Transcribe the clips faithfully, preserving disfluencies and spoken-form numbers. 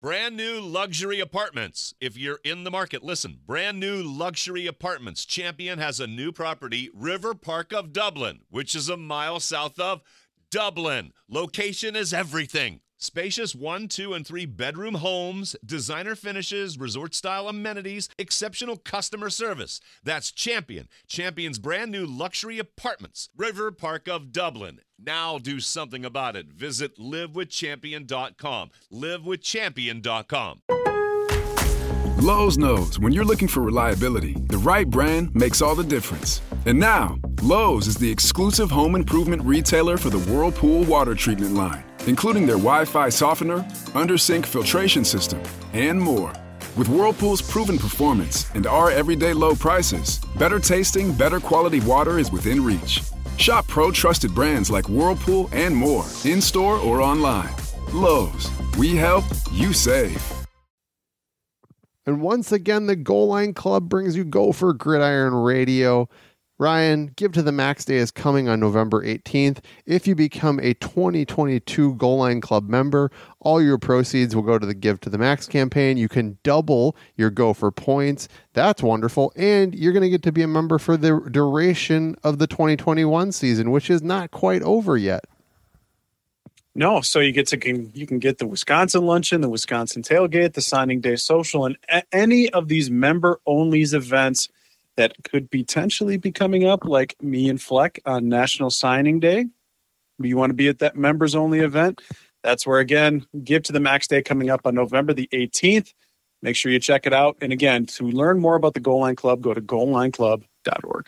Brand new luxury apartments. If you're in the market, listen. Brand new luxury apartments. Champion has a new property, River Park of Dublin, which is a mile south of Dublin. Location is everything. Spacious one, two, and three bedroom homes, designer finishes, resort-style amenities, exceptional customer service. That's Champion. Champion's brand new luxury apartments. River Park of Dublin. Now do something about it. Visit live with champion dot com. live with champion dot com. Lowe's knows when you're looking for reliability, the right brand makes all the difference. And now, Lowe's is the exclusive home improvement retailer for the Whirlpool water treatment line, including their Wi-Fi softener, under-sink filtration system, and more. With Whirlpool's proven performance and our everyday low prices, better tasting, better quality water is within reach. Shop pro-trusted brands like Whirlpool and more, in-store or online. Lowe's, we help, you save. And once again, the Goal Line Club brings you Gopher Gridiron Radio. Ryan, Give to the Max Day is coming on November eighteenth. If you become a twenty twenty-two Goal Line Club member, all your proceeds will go to the Give to the Max campaign. You can double your Gopher points. That's wonderful. And you're going to get to be a member for the duration of the twenty twenty-one season, which is not quite over yet. No, so you get to can, you can get the Wisconsin luncheon, the Wisconsin tailgate, the signing day social, and a- any of these member-only events that could potentially be coming up, like me and Fleck on National Signing Day. You want to be at that members-only event? That's where, again, Give to the Max Day coming up on November the eighteenth. Make sure you check it out. And again, to learn more about the Goal Line Club, go to goal line club dot org.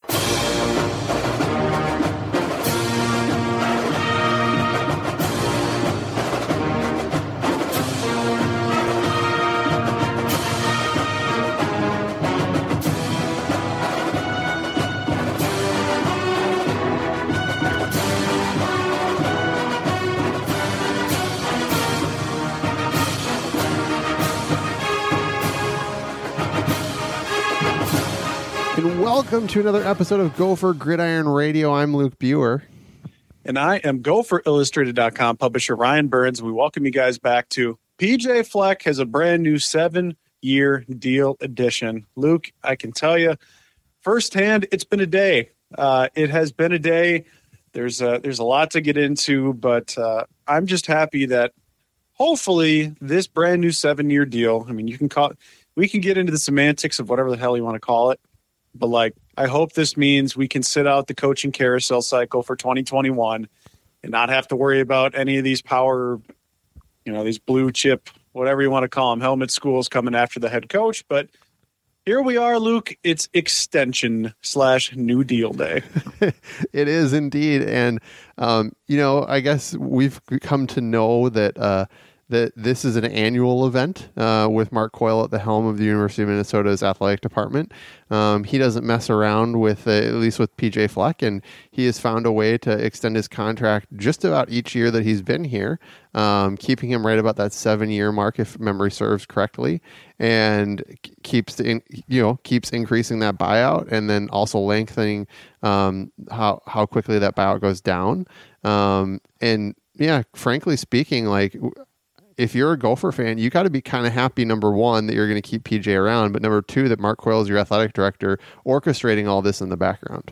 Welcome to another episode of Gopher Gridiron Radio. I'm Luke Buer. And I am Gopher Illustrated dot com publisher Ryan Burns. We welcome you guys back to P J Fleck has a brand new seven-year deal edition. Luke, I can tell you firsthand, it's been a day. Uh, it has been a day. There's a, there's a lot to get into, but uh, I'm just happy that hopefully this brand new seven-year deal, I mean, you can call it, we can get into the semantics of whatever the hell you want to call it. But, like, I hope this means we can sit out the coaching carousel cycle for twenty twenty-one and not have to worry about any of these power, you know, these blue chip, whatever you want to call them, helmet schools coming after the head coach. But here we are, Luke. It's extension slash New Deal day. It is indeed. And, um, you know, I guess we've come to know that uh, that this is an annual event uh, with Mark Coyle at the helm of the University of Minnesota's athletic department. Um, he doesn't mess around with, uh, at least with P J Fleck, and he has found a way to extend his contract just about each year that he's been here, um, keeping him right about that seven-year mark, if memory serves correctly, and keeps in, you know keeps increasing that buyout, and then also lengthening um, how how quickly that buyout goes down. Um, and yeah, frankly speaking, like, if you're a Gopher fan, you got to be kind of happy, number one, that you're going to keep P J around, but number two, that Mark Coyle is your athletic director, orchestrating all this in the background.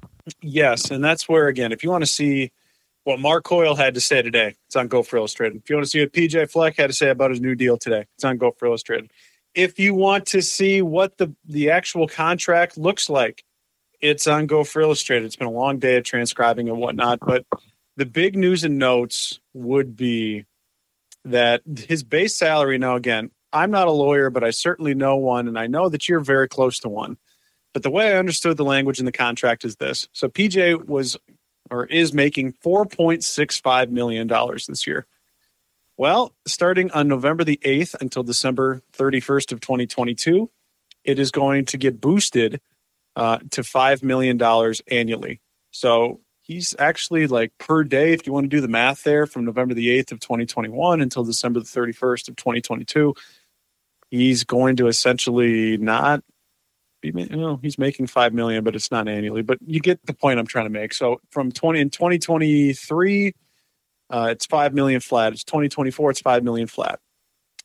Yes, and that's where, again, if you want to see what Mark Coyle had to say today, it's on Gopher Illustrated. If you want to see what P J Fleck had to say about his new deal today, it's on Gopher Illustrated. If you want to see what the, the actual contract looks like, it's on Gopher Illustrated. It's been a long day of transcribing and whatnot, but the big news and notes would be that his base salary, now again, I'm not a lawyer, but I certainly know one, and I know that you're very close to one. But the way I understood the language in the contract is this. So P J was or is making four point six five million dollars this year. Well, starting on November the eighth until December thirty-first of twenty twenty-two, it is going to get boosted uh, to five million dollars annually. So he's actually, like, per day, if you want to do the math there, from November the eighth of twenty twenty-one until December the thirty-first of twenty twenty-two, he's going to essentially not be, you know, he's making five million dollars, but it's not annually. But you get the point I'm trying to make. So from twenty in twenty twenty-three, uh, it's five million dollars flat. It's twenty twenty-four, it's five million dollars flat.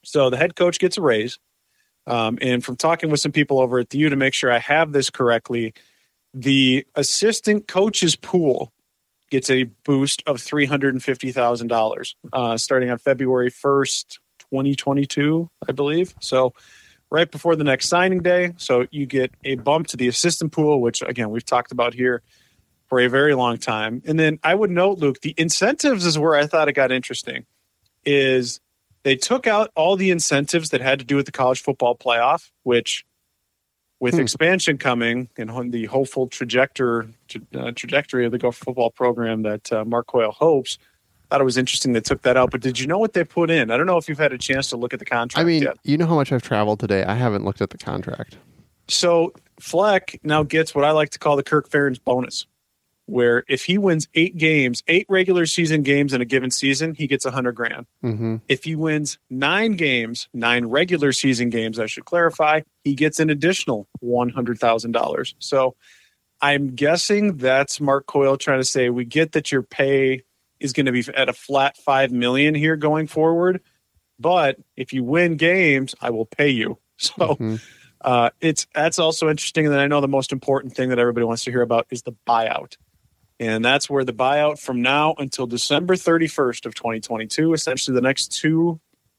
So the head coach gets a raise. Um, and from talking with some people over at the U to make sure I have this correctly, the assistant coach's pool gets a boost of three hundred fifty thousand dollars uh, starting on February first, twenty twenty-two, I believe. So right before the next signing day. So you get a bump to the assistant pool, which, again, we've talked about here for a very long time. And then I would note, Luke, the incentives is where I thought it got interesting, is they took out all the incentives that had to do with the college football playoff, which with hmm. expansion coming and on the hopeful trajectory, uh, trajectory of the Gopher football program that uh, Mark Coyle hopes, I thought it was interesting they took that out. But did you know what they put in? I don't know if you've had a chance to look at the contract I mean, yet. You know how much I've traveled today. I haven't looked at the contract. So Fleck now gets what I like to call the Kirk Ferentz bonus, where if he wins eight games, eight regular season games in a given season, he gets a hundred grand. Mm-hmm. If he wins nine games, nine regular season games, I should clarify, he gets an additional one hundred thousand dollars. So I'm guessing that's Mark Coyle trying to say, we get that your pay is going to be at a flat five million here going forward, but if you win games, I will pay you. So mm-hmm. uh, it's that's also interesting. And then I know the most important thing that everybody wants to hear about is the buyout. And that's where the buyout from now until December thirty-first of twenty twenty-two, essentially the next two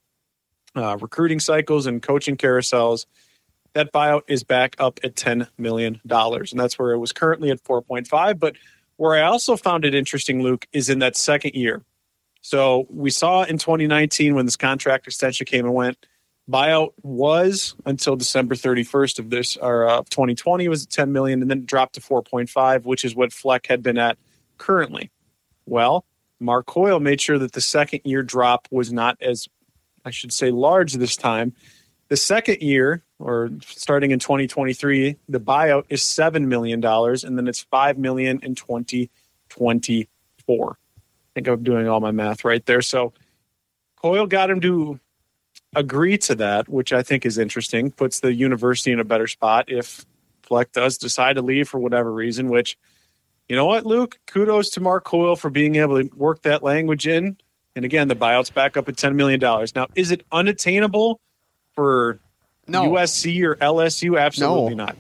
uh, recruiting cycles and coaching carousels, that buyout is back up at ten million dollars. And that's where it was currently at four point five. But where I also found it interesting, Luke, is in that second year. So we saw in twenty nineteen when this contract extension came and went, buyout was until December thirty-first of this, or uh, twenty twenty was at ten million dollars, and then it dropped to four point five, which is what Fleck had been at currently. Well, Mark Coyle made sure that the second year drop was not as, I should say, large this time. The second year, or starting in twenty twenty-three, the buyout is seven million dollars, and then it's five million dollars in twenty twenty-four. I think I'm doing all my math right there. So Coyle got him to agree to that, which I think is interesting, puts the university in a better spot if Fleck does decide to leave for whatever reason, which, you know what, Luke? Kudos to Mark Coyle for being able to work that language in. And again, the buyout's back up at ten million dollars. Now, is it unattainable for no. U S C or L S U? Absolutely no. not.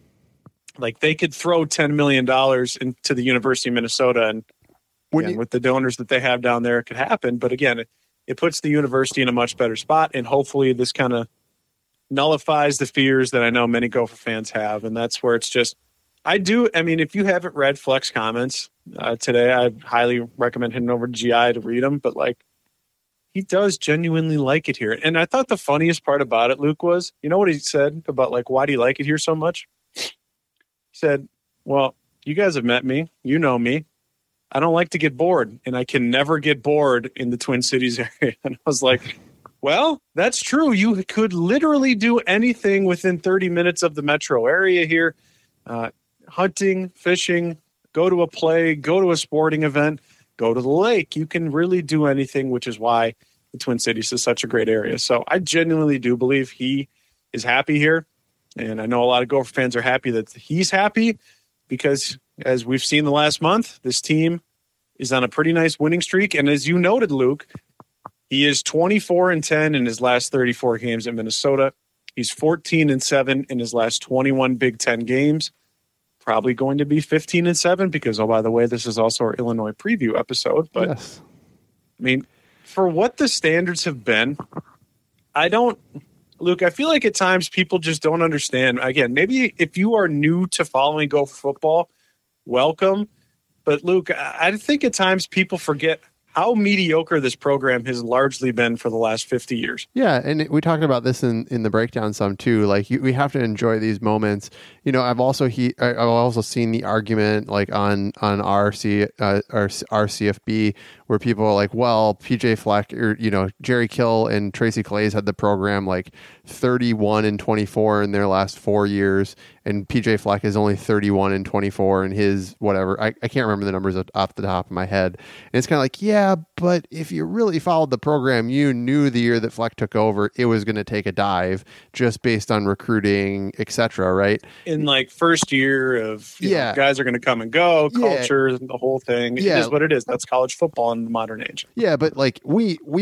Like, they could throw ten million dollars into the University of Minnesota, and again, you, with the donors that they have down there, it could happen. But again, it, it puts the university in a much better spot, and hopefully this kind of nullifies the fears that I know many Gopher fans have. And that's where it's just, I do, I mean, if you haven't read Fleck's comments uh, today, I highly recommend heading over to G I to read them. But like, he does genuinely like it here. And I thought the funniest part about it, Luke, was, you know what he said about, like, why do you like it here so much? He said, well, you guys have met me. You know me. I don't like to get bored, and I can never get bored in the Twin Cities area. And I was like, well, that's true. You could literally do anything within thirty minutes of the metro area here. Uh, hunting, fishing, go to a play, go to a sporting event, go to the lake. You can really do anything, which is why the Twin Cities is such a great area. So I genuinely do believe he is happy here. And I know a lot of Gopher fans are happy that he's happy because, as we've seen the last month, this team is on a pretty nice winning streak. And as you noted, Luke, he is twenty-four and ten in his last thirty-four games in Minnesota. He's fourteen and seven in his last twenty-one Big Ten games. Probably going to be fifteen and seven because, oh, by the way, this is also our Illinois preview episode. But yes. I mean, for what the standards have been, I don't, Luke, I feel like at times people just don't understand. Again, maybe if you are new to following Gopher football, welcome. But Luke, I think at times people forget how mediocre this program has largely been for the last fifty years. Yeah, and we talked about this in, in the breakdown some too. Like, you, we have to enjoy these moments. You know, I've also he I've also seen the argument like on on R C uh, our R C F B where people are like, well, P J Fleck or you know Jerry Kill and Tracy Claeys had the program like thirty-one and twenty-four in their last four years, and P J Fleck is only thirty-one and twenty-four in his whatever. I, I can't remember the numbers off the top of my head. And it's kind of like, yeah, but if you really followed the program, you knew the year that Fleck took over, it was going to take a dive just based on recruiting, et cetera, right? In like first year of, you yeah, know, guys are going to come and go, culture, yeah. the whole thing. It yeah. is what it is. That's college football in the modern age. Yeah, but like we we were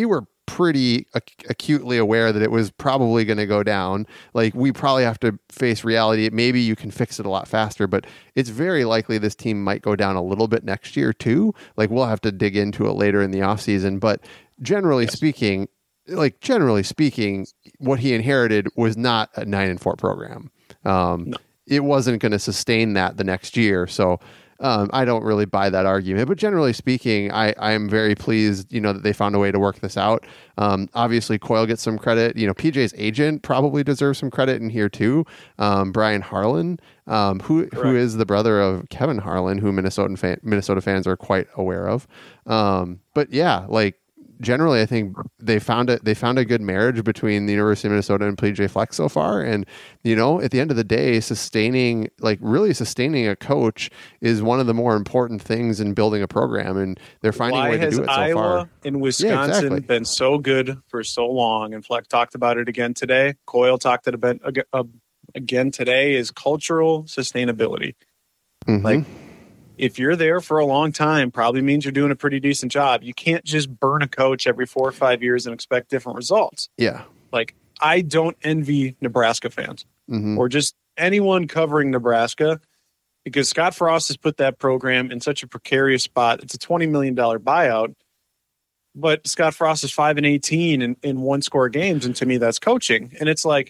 pretty ac- acutely aware that it was probably going to go down. Like, we probably have to face reality. Maybe you can fix it a lot faster, but it's very likely this team might go down a little bit next year too. Like, we'll have to dig into it later in the offseason, but generally yes. speaking, like generally speaking, what he inherited was not a nine and four program. Um, no. It wasn't going to sustain that the next year. So, Um, I don't really buy that argument, but generally speaking, I, I am very pleased, you know, that they found a way to work this out. Um, obviously Coyle gets some credit, you know, P J's agent probably deserves some credit in here too. Um, Brian Harlan, um, who, Correct. who is the brother of Kevin Harlan, who Minnesota fan, Minnesota fans are quite aware of. Um, but yeah, like, generally, I think they found it. They found a good marriage between the University of Minnesota and P J Fleck so far. And you know, at the end of the day, sustaining, like really sustaining a coach is one of the more important things in building a program. And they're finding Why a way to do it so Iowa far. And Wisconsin yeah, exactly. been so good for so long? And Fleck talked about it again today. Coyle talked about it again today. Is cultural sustainability. Mm-hmm. Like, if you're there for a long time, probably means you're doing a pretty decent job. You can't just burn a coach every four or five years and expect different results. Yeah. Like, I don't envy Nebraska fans mm-hmm. or just anyone covering Nebraska, because Scott Frost has put that program in such a precarious spot. It's a twenty million dollars buyout, but Scott Frost is five and eighteen in, in one score games. And to me, that's coaching. And it's like,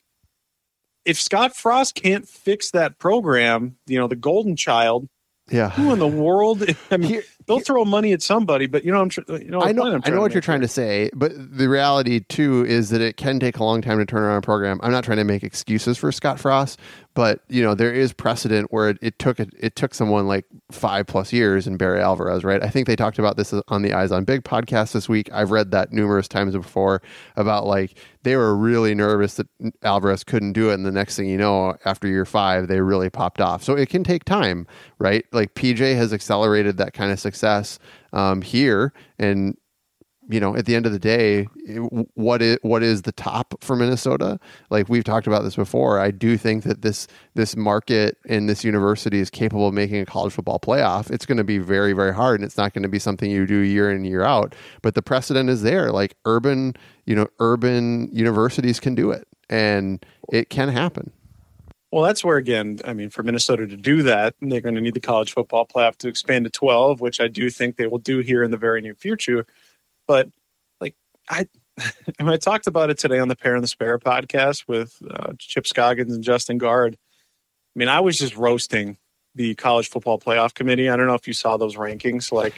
if Scott Frost can't fix that program, you know, the golden child, yeah. who in the world? I mean, Here, they'll here, throw money at somebody, but you know, I'm tr- you know, I know, I'm I know what to you're trying to say, but the reality too is that it can take a long time to turn around a program. I'm not trying to make excuses for Scott Frost, but you know, there is precedent where it, it took it, it took someone like five plus years in Barry Alvarez, right? I think they talked about this on the Eyes on Big podcast this week. I've read that numerous times before about like they were really nervous that Alvarez couldn't do it, and the next thing you know, after year five, they really popped off. So it can take time, right? Like P J has accelerated that kind of success um, here, and you know, at the end of the day, what is what is the top for Minnesota? Like we've talked about this before. I do think that this this market and this university is capable of making a college football playoff. It's going to be very, very hard, and it's not going to be something you do year in, year out. But the precedent is there. Like urban, you know, urban universities can do it, and it can happen. Well, that's where, again, I mean, for Minnesota to do that, they're going to need the college football playoff to expand to twelve, which I do think they will do here in the very near future. But like I, and I talked about it today on the Pair and the Spare podcast with uh, Chip Scoggins and Justin Gard. I mean, I was just roasting the college football playoff committee. I don't know if you saw those rankings. Like,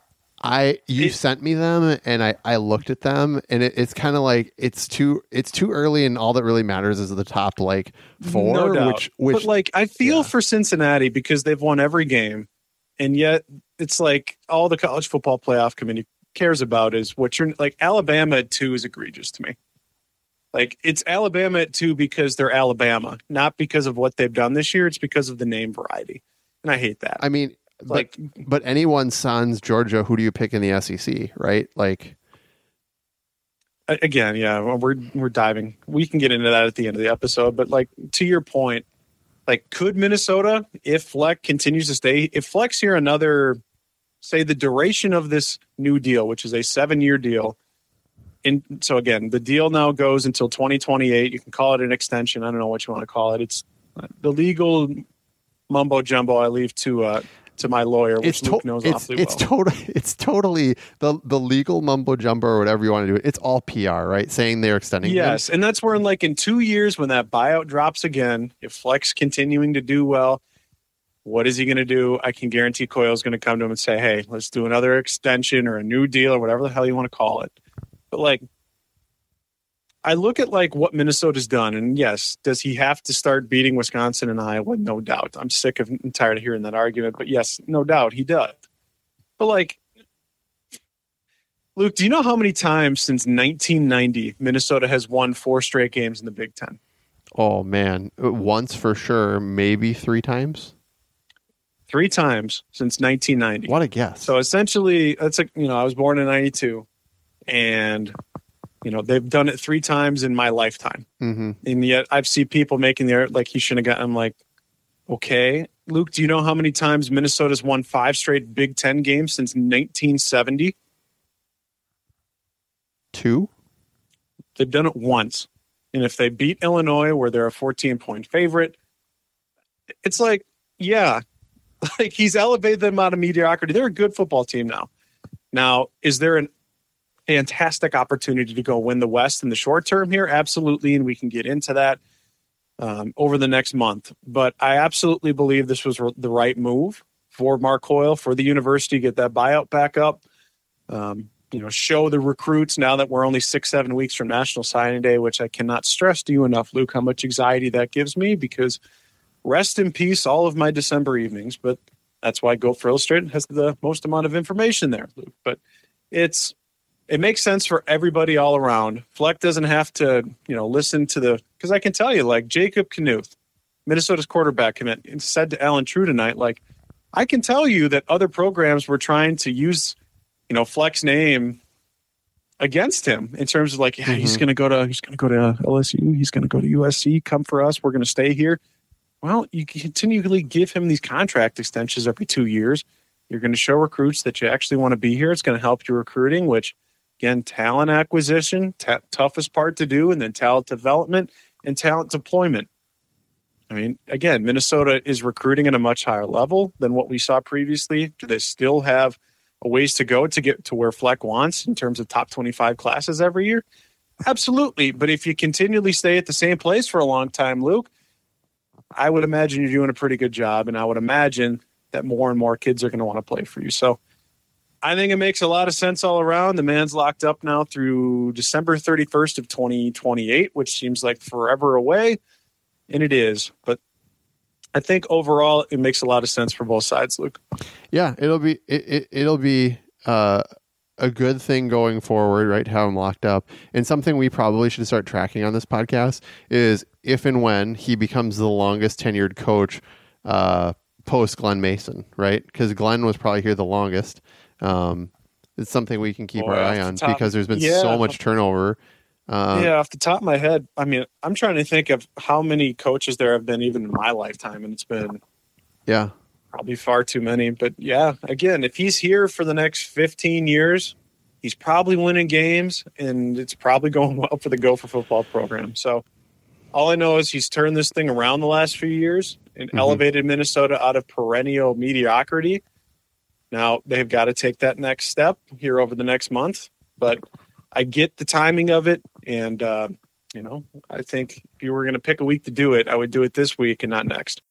I you it, sent me them, and I, I looked at them, and it, it's kind of like it's too it's too early, and all that really matters is the top like four. No doubt. Which which but like I feel yeah. for Cincinnati because they've won every game, and yet it's like all the college football playoff committee cares about is what you're like. Alabama at two is egregious to me. Like it's Alabama at two because they're Alabama, not because of what they've done this year. It's because of the name variety, and I hate that. I mean, like, but, but anyone's son's Georgia, who do you pick in the S E C, right? Like, again, yeah, well, we're we're diving. We can get into that at the end of the episode, but like to your point, like could Minnesota, if Fleck continues to stay, if Fleck's here another, say the duration of this new deal, which is a seven-year deal. And so again, the deal now goes until twenty twenty-eight. You can call it an extension. I don't know what you want to call it. It's the legal mumbo jumbo I leave to uh, to my lawyer, which it's Luke to- knows it's, awfully it's well. Totally, it's totally the the legal mumbo jumbo or whatever you want to do. It's all P R, right? Saying they're extending. Yes, them. and that's where in like in two years when that buyout drops again, if Fleck's continuing to do well, what is he going to do? I can guarantee Coyle's going to come to him and say, hey, let's do another extension or a new deal or whatever the hell you want to call it. But like, I look at like what Minnesota's done, and yes, does he have to start beating Wisconsin and Iowa? No doubt. I'm sick of and tired of hearing that argument, but yes, no doubt he does. But like, Luke, do you know how many times since nineteen ninety Minnesota has won four straight games in the Big Ten? Oh man, once for sure, maybe three times. Three times since nineteen ninety. What a guess. So essentially, that's a, you know, I was born in ninety-two, and you know they've done it three times in my lifetime, mm-hmm. and yet I've seen people making their like he shouldn't have got. I'm like, okay, Luke, do you know how many times Minnesota's won five straight Big Ten games since nineteen seventy? Two. They've done it once. And if they beat Illinois, where they're a fourteen-point favorite, it's like, yeah, like he's elevated them out of mediocrity. They're a good football team now. Now, is there a fantastic opportunity to go win the West in the short term here? Absolutely, and we can get into that um, over the next month. But I absolutely believe this was the right move for Mark Coyle, for the university, get that buyout back up. Um, you know, show the recruits now that we're only six, seven weeks from National Signing Day, which I cannot stress to you enough, Luke, how much anxiety that gives me, because rest in peace all of my December evenings. But that's why Go for Illustrated has the most amount of information there, Luke. But it's it makes sense for everybody all around. Fleck doesn't have to, you know, listen to the – because I can tell you, like Jacob Knuth, Minnesota's quarterback, commit, said to Alan True tonight, like, I can tell you that other programs were trying to use – you know, Fleck's name against him in terms of like, yeah, mm-hmm. he's going to go to, he's going to go to L S U. He's going to go to U S C. Come for us. We're going to stay here. Well, you continually give him these contract extensions every two years. You're going to show recruits that you actually want to be here. It's going to help your recruiting, which again, talent acquisition, t- toughest part to do, and then talent development and talent deployment. I mean, again, Minnesota is recruiting at a much higher level than what we saw previously. Do they still have a ways to go to get to where Fleck wants in terms of top twenty-five classes every year? Absolutely. But if you continually stay at the same place for a long time, Luke, I would imagine you're doing a pretty good job. And I would imagine that more and more kids are going to want to play for you. So I think it makes a lot of sense all around. The man's locked up now through December thirty-first of twenty twenty-eight, which seems like forever away. And it is. But I think overall it makes a lot of sense for both sides, Luke. Yeah, it'll be it, it it'll be uh, a good thing going forward, right? Have him locked up, and something we probably should start tracking on this podcast is if and when he becomes the longest tenured coach uh, post Glenn Mason, right? Because Glenn was probably here the longest. Um, it's something we can keep Boy, our eye on top, because there's been yeah. so much turnover. Uh, yeah, off the top of my head, I mean, I'm trying to think of how many coaches there have been even in my lifetime, and it's been yeah, probably far too many. But yeah, again, if he's here for the next fifteen years, he's probably winning games, and it's probably going well for the Gopher football program. So all I know is he's turned this thing around the last few years and mm-hmm. elevated Minnesota out of perennial mediocrity. Now they've got to take that next step here over the next month, but I get the timing of it, and, uh, you know, I think if you were going to pick a week to do it, I would do it this week and not next.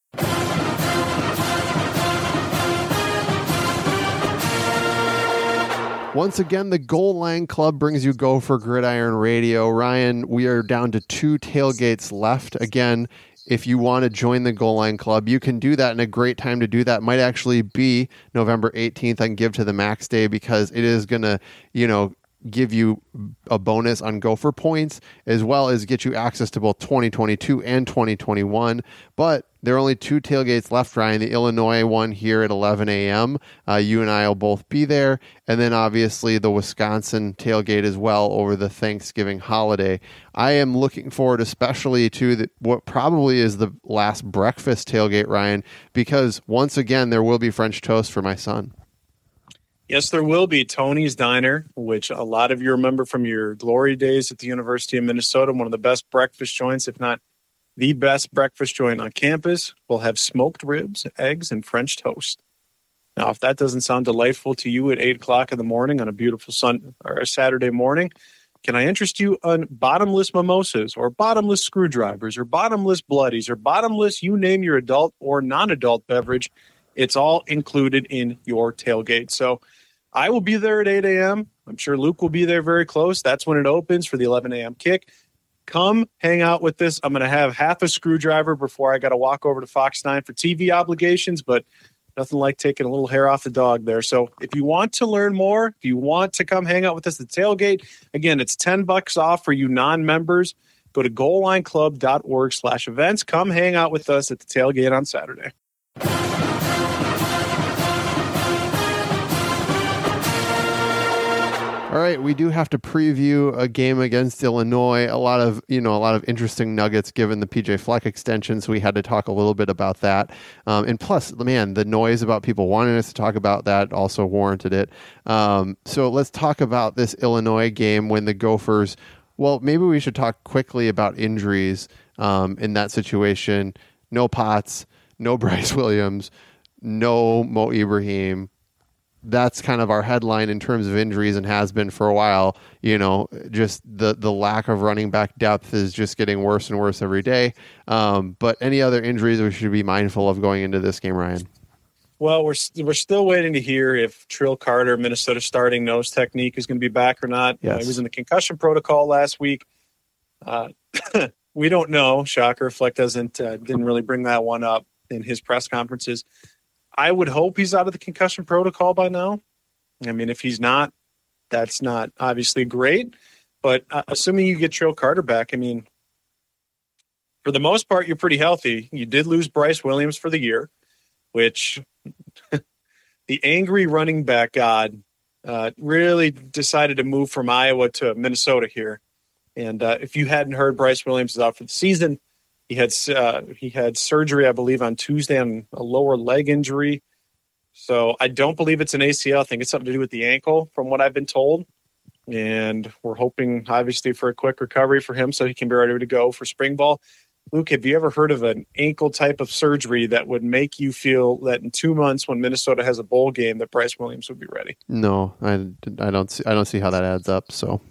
Once again, the Goal Line Club brings you Gopher Gridiron Radio. Ryan, we are down to two tailgates left. Again, if you want to join the Goal Line Club, you can do that, and a great time to do that might actually be November eighteenth on Give to the Max Day, because it is going to, you know, give you a bonus on Gopher points, as well as get you access to both twenty twenty-two and twenty twenty-one. But there are only two tailgates left, Ryan. The Illinois one here at eleven a.m. Uh, you and I will both be there. And then obviously the Wisconsin tailgate as well over the Thanksgiving holiday. I am looking forward especially to the, what probably is the last breakfast tailgate, Ryan, because once again, there will be French toast for my son. Yes, there will be. Tony's Diner, which a lot of you remember from your glory days at the University of Minnesota, one of the best breakfast joints, if not the best breakfast joint on campus, will have smoked ribs, eggs, and French toast. Now, if that doesn't sound delightful to you at eight o'clock in the morning on a beautiful sun or a Saturday morning, can I interest you on bottomless mimosas or bottomless screwdrivers or bottomless bloodies or bottomless, you name your adult or non-adult beverage? It's all included in your tailgate. So I will be there at eight a.m. I'm sure Luke will be there very close. That's when it opens for the eleven a.m. kick. Come hang out with us. I'm going to have half a screwdriver before I got to walk over to Fox nine for T V obligations, but nothing like taking a little hair off the dog there. So if you want to learn more, if you want to come hang out with us at the tailgate, again, it's ten bucks off for you non-members. Go to goallineclub.org slash events. Come hang out with us at the tailgate on Saturday. All right, we do have to preview a game against Illinois. A lot of, you know, a lot of interesting nuggets given the P J Fleck extension, so we had to talk a little bit about that. Um, and plus, man, the noise about people wanting us to talk about that also warranted it. Um, so let's talk about this Illinois game when the Gophers Well, maybe we should talk quickly about injuries um, in that situation. No Potts, no Bryce Williams, no Mo Ibrahim. That's kind of our headline in terms of injuries and has been for a while. You know, just the, the lack of running back depth is just getting worse and worse every day. Um, but any other injuries we should be mindful of going into this game, Ryan? Well, we're we're still waiting to hear if Trill Carter, Minnesota starting nose technique, is going to be back or not. Yes. Uh, he was in the concussion protocol last week. Uh, we don't know. Shocker. Fleck doesn't uh, didn't really bring that one up in his press conferences. I would hope he's out of the concussion protocol by now. I mean, if he's not, that's not obviously great. But uh, assuming you get Trill Carter back, I mean, for the most part, you're pretty healthy. You did lose Bryce Williams for the year, which the angry running back god uh, really decided to move from Iowa to Minnesota here. And uh, if you hadn't heard, Bryce Williams is out for the season. He had uh, he had surgery, I believe, on Tuesday on a lower leg injury. So I don't believe it's an A C L. I think it's something to do with the ankle, from what I've been told. And we're hoping, obviously, for a quick recovery for him so he can be ready to go for spring ball. Luke, have you ever heard of an ankle type of surgery that would make you feel that in two months when Minnesota has a bowl game that Bryce Williams would be ready? No, I, I don't see I don't see how that adds up. So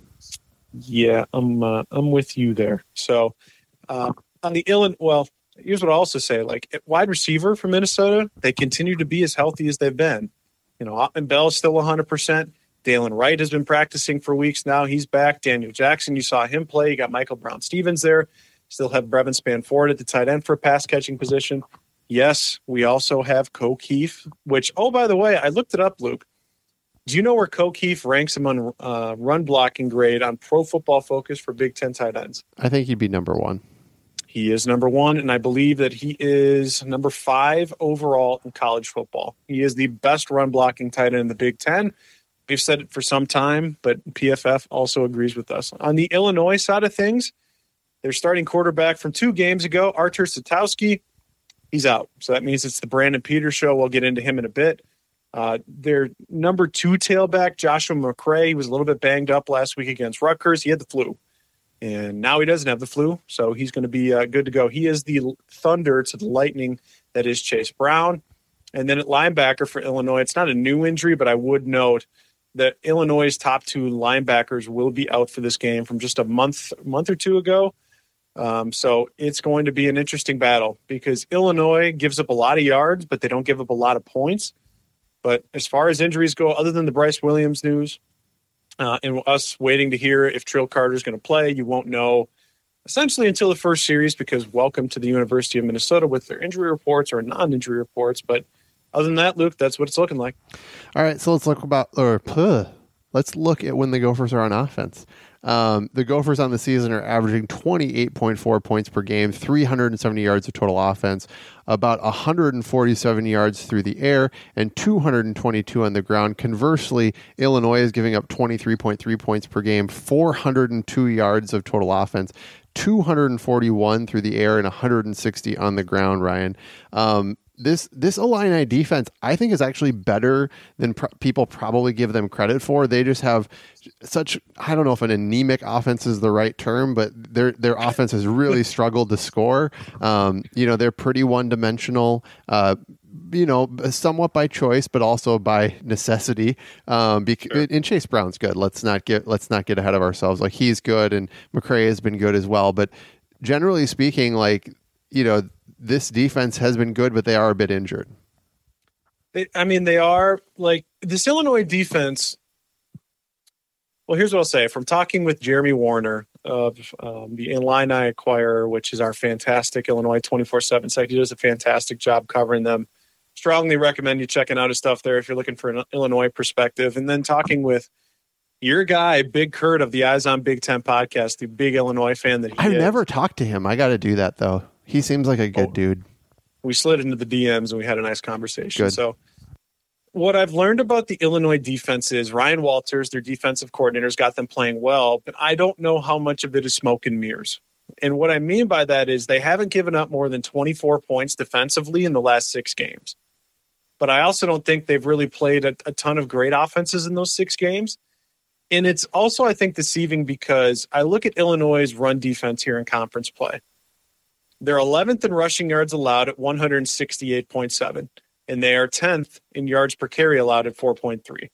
yeah, I'm uh, I'm with you there. So uh, on the Illinois, well, here's what I'll also say: like at wide receiver for Minnesota, they continue to be as healthy as they've been. You know, Ottman Bell is still one hundred percent. Dalen Wright has been practicing for weeks now. He's back. Daniel Jackson, you saw him play. You got Michael Brown-Stevens there. Still have Brevin Spanford at the tight end for a pass-catching position. Yes, we also have O'Keefe, which, oh, by the way, I looked it up, Luke. Do you know where O'Keefe ranks among uh, run blocking grade on Pro Football Focus for Big Ten tight ends? I think he'd be number one. He is number one, and I believe that he is number five overall in college football. He is the best run blocking tight end in the Big Ten. We've said it for some time, but P F F also agrees with us. On the Illinois side of things, their starting quarterback from two games ago, Artur Satowski, he's out. So that means it's the Brandon Peters show. We'll get into him in a bit. Uh, their number two tailback, Joshua McCray, he was a little bit banged up last week against Rutgers. He had the flu, and now he doesn't have the flu, so he's going to be uh, good to go. He is the thunder to the lightning that is Chase Brown. And then at linebacker for Illinois, it's not a new injury, but I would note that Illinois' top two linebackers will be out for this game from just a month, month or two ago. Um, so it's going to be an interesting battle because Illinois gives up a lot of yards, but they don't give up a lot of points. But as far as injuries go, other than the Bryce Williams news uh, and us waiting to hear if Trill Carter is going to play, you won't know essentially until the first series because welcome to the University of Minnesota with their injury reports or non-injury reports. But other than that, Luke, that's what it's looking like. All right, so let's look about or uh, let's look at when the Gophers are on offense. Um, the Gophers on the season are averaging twenty-eight point four points per game, three hundred seventy yards of total offense, about one hundred forty-seven yards through the air, and two hundred twenty-two on the ground. Conversely, Illinois is giving up twenty-three point three points per game, four hundred two yards of total offense, two hundred forty-one through the air, and one hundred sixty on the ground, Ryan. Um, This this Illini defense, I think, is actually better than pr- people probably give them credit for. They just have such, I don't know if an anemic offense is the right term, but their their offense has really struggled to score. Um, you know, they're pretty one-dimensional, uh, you know, somewhat by choice, but also by necessity. Um, bec- sure. And Chase Brown's good. Let's not get let's not get ahead of ourselves. Like, he's good, and McCray has been good as well. But generally speaking, like, you know, this defense has been good, but they are a bit injured. I mean, they are like this Illinois defense. Well, here's what I'll say. From talking with Jeremy Warner of um, the Illini Acquirer, which is our fantastic Illinois twenty-four seven site, he does a fantastic job covering them. Strongly recommend you checking out his stuff there if you're looking for an Illinois perspective. And then talking with your guy, Big Kurt of the Eyes on Big Ten podcast, the big Illinois fan that he I've is. never talked to him. I got to do that, though. He seems like a good oh, dude. We slid into the D Ms and we had a nice conversation. Good. So what I've learned about the Illinois defense is Ryan Walters, their defensive coordinator's got them playing well, but I don't know how much of it is smoke and mirrors. And what I mean by that is they haven't given up more than twenty-four points defensively in the last six games. But I also don't think they've really played a, a ton of great offenses in those six games. And it's also, I think, deceiving because I look at Illinois' run defense here in conference play. They're eleventh in rushing yards allowed at one sixty-eight point seven, and they are tenth in yards per carry allowed at four point three.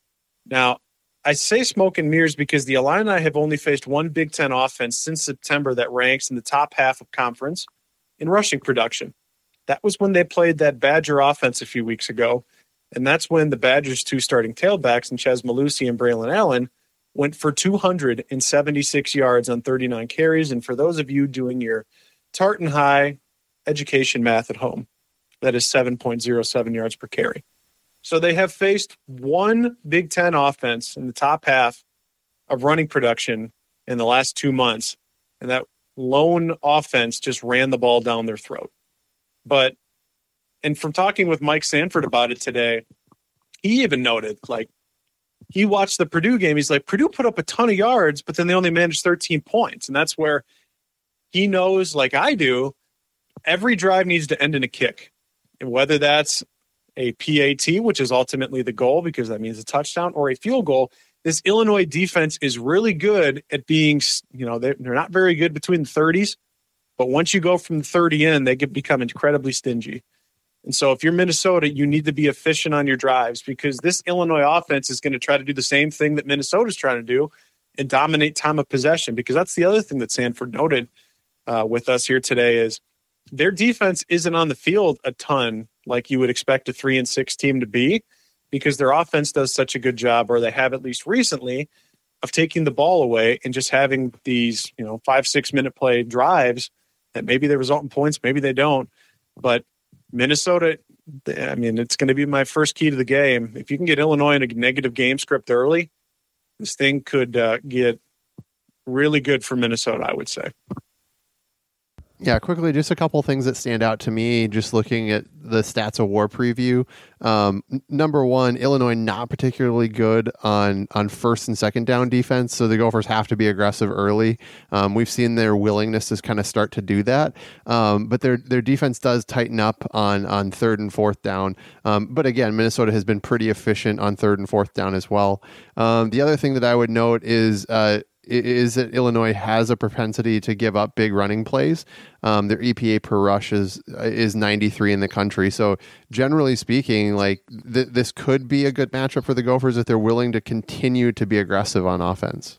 Now, I say smoke and mirrors because the Illini have only faced one Big Ten offense since September that ranks in the top half of conference in rushing production. That was when they played that Badger offense a few weeks ago. And that's when the Badgers' two starting tailbacks, in Ches Malusi and Braylon Allen, went for two hundred seventy-six yards on thirty-nine carries. And for those of you doing your Tartan High education math at home, that is seven point oh seven yards per carry. So they have faced one Big Ten offense in the top half of running production in the last two months. And that lone offense just ran the ball down their throat. But And from talking with Mike Sanford about it today, he even noted, like, he watched the Purdue game. He's like, Purdue put up a ton of yards, but then they only managed thirteen points. And that's where he knows, like I do, every drive needs to end in a kick. And whether that's a P A T, which is ultimately the goal because that means a touchdown, or a field goal, this Illinois defense is really good at being, you know, they're, they're not very good between the thirties, but once you go from the thirty in, they get become incredibly stingy. And so if you're Minnesota, you need to be efficient on your drives because this Illinois offense is going to try to do the same thing that Minnesota's trying to do and dominate time of possession. Because that's the other thing that Sanford noted uh, with us here today is their defense isn't on the field a ton like you would expect a three and six team to be because their offense does such a good job, or they have at least recently, of taking the ball away and just having these, you know, five, six minute play drives that maybe they result in points, maybe they don't. But Minnesota, I mean, it's going to be my first key to the game. If you can get Illinois in a negative game script early, this thing could uh, get really good for Minnesota, I would say. Yeah, quickly, just a couple things that stand out to me just looking at the Stats of War preview. Um, n- number one, Illinois not particularly good on, on first and second down defense, so the Gophers have to be aggressive early. Um, we've seen their willingness to kind of start to do that, um, but their their defense does tighten up on, on third and fourth down. Um, but again, Minnesota has been pretty efficient on third and fourth down as well. Um, the other thing that I would note is uh, is that Illinois has a propensity to give up big running plays. Um, their E P A per rush is is ninety-three in the country. So generally speaking, like th- this could be a good matchup for the Gophers if they're willing to continue to be aggressive on offense.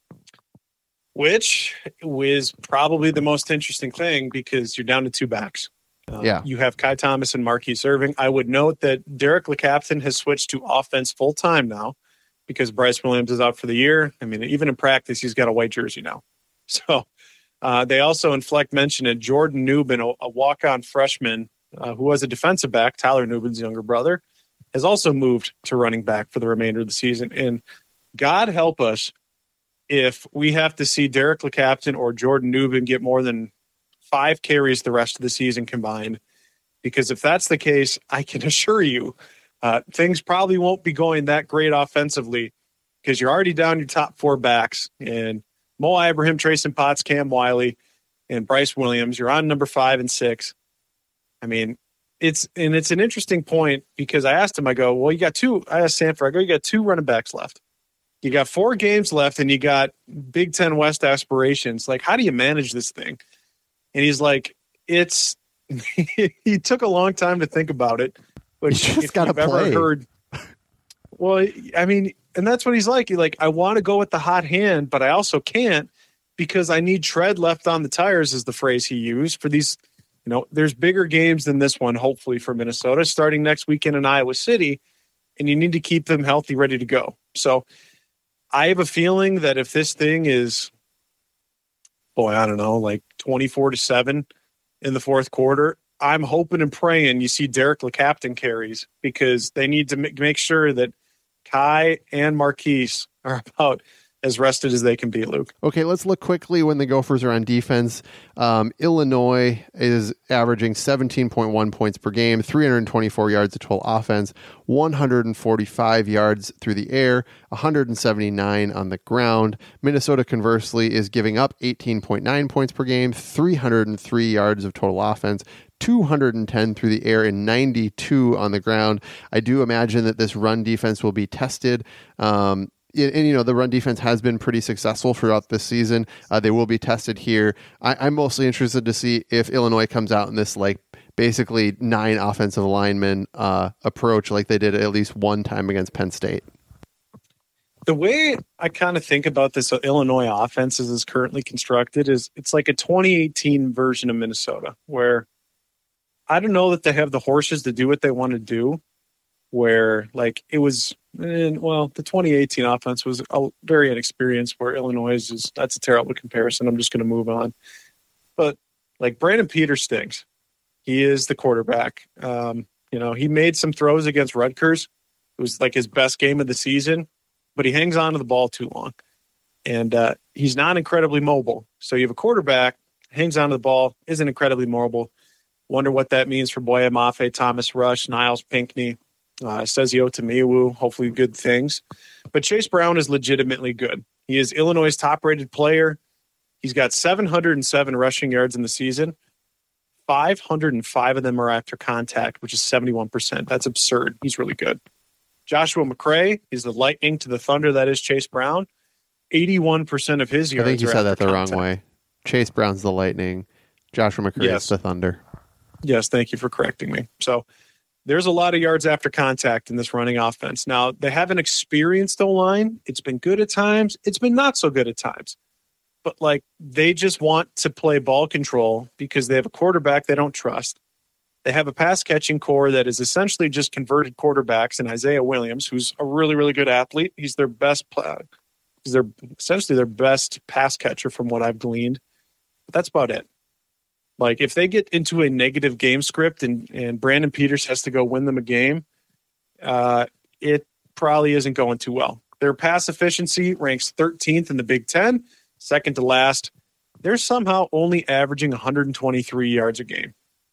Which is probably the most interesting thing because you're down to two backs. Uh, yeah. You have Kai Thomas and Marquise Irving. I would note that Derek LeCaptain has switched to offense full time now, because Bryce Williams is out for the year. I mean, even in practice, he's got a white jersey now. So uh, they also, in Fleck, mentioned it. Jordan Newman, a, a walk-on freshman uh, who was a defensive back, Tyler Newman's younger brother, has also moved to running back for the remainder of the season. And God help us if we have to see Derek LeCaptain or Jordan Newman get more than five carries the rest of the season combined. Because if that's the case, I can assure you, Uh, things probably won't be going that great offensively because you're already down your top four backs and Mo Ibrahim, Trayson Potts, Cam Wiley, and Bryce Williams. You're on number five and six. I mean, it's and it's an interesting point because I asked him, I go, well, you got two. I asked Sanford, I go, you got two running backs left. You got four games left and you got Big Ten West aspirations. Like, how do you manage this thing? And he's like, it's he took a long time to think about it. Which, you just got to play. Heard, well, I mean, and that's what he's like. He like, I want to go with the hot hand, but I also can't because I need tread left on the tires, is the phrase he used for these. You know, there's bigger games than this one, hopefully, for Minnesota starting next weekend in Iowa City, and you need to keep them healthy, ready to go. So I have a feeling that if this thing is, boy, I don't know, like twenty-four to seven in the fourth quarter, I'm hoping and praying you see Derek LeCaptain carries because they need to make sure that Kai and Marquise are about as rested as they can be, Luke. Okay, let's look quickly when the Gophers are on defense. Um, Illinois is averaging seventeen point one points per game, three hundred twenty-four yards of total offense, one hundred forty-five yards through the air, one hundred seventy-nine on the ground. Minnesota, conversely, is giving up eighteen point nine points per game, three hundred three yards of total offense, two hundred ten through the air, and ninety-two on the ground. I do imagine that this run defense will be tested. Um, and, and, you know, the run defense has been pretty successful throughout this season. Uh, they will be tested here. I, I'm mostly interested to see if Illinois comes out in this, like, basically nine offensive linemen uh, approach like they did at least one time against Penn State. The way I kind of think about this Illinois offense as it's currently constructed is it's like a twenty eighteen version of Minnesota, where I don't know that they have the horses to do what they want to do, where like it was, and well, the twenty eighteen offense was a, very inexperienced, where Illinois is just, that's a terrible comparison. I'm just going to move on. But like Brandon Peters stinks. He is the quarterback. Um, you know, he made some throws against Rutgers. It was like his best game of the season, but he hangs on to the ball too long. And uh, he's not incredibly mobile. So you have a quarterback, hangs on to the ball, isn't incredibly mobile. Wonder what that means for Boye Mafe, Thomas Rush, Niles Pinckney, uh, Sezio Tamiwu, hopefully good things. But Chase Brown is legitimately good. He is Illinois' top-rated player. He's got seven hundred seven rushing yards in the season. five hundred five of them are after contact, which is seventy-one percent. That's absurd. He's really good. Joshua McCray is the lightning to the thunder that is Chase Brown. eighty-one percent of his yards I think you are said that the contact. wrong way. Chase Brown's the lightning. Joshua McCray Yes. is the thunder. Yes, thank you for correcting me. So there's a lot of yards after contact in this running offense. Now, they have an experienced O-line. It's been good at times. It's been not so good at times. But, like, they just want to play ball control because they have a quarterback they don't trust. They have a pass-catching core that is essentially just converted quarterbacks in Isaiah Williams, who's a really, really good athlete. He's their best – he's their essentially their best pass catcher from what I've gleaned. But that's about it. Like, if they get into a negative game script and, and Brandon Peters has to go win them a game, uh, it probably isn't going too well. Their pass efficiency ranks thirteenth in the Big Ten, second to last. They're somehow only averaging one hundred twenty-three yards a game.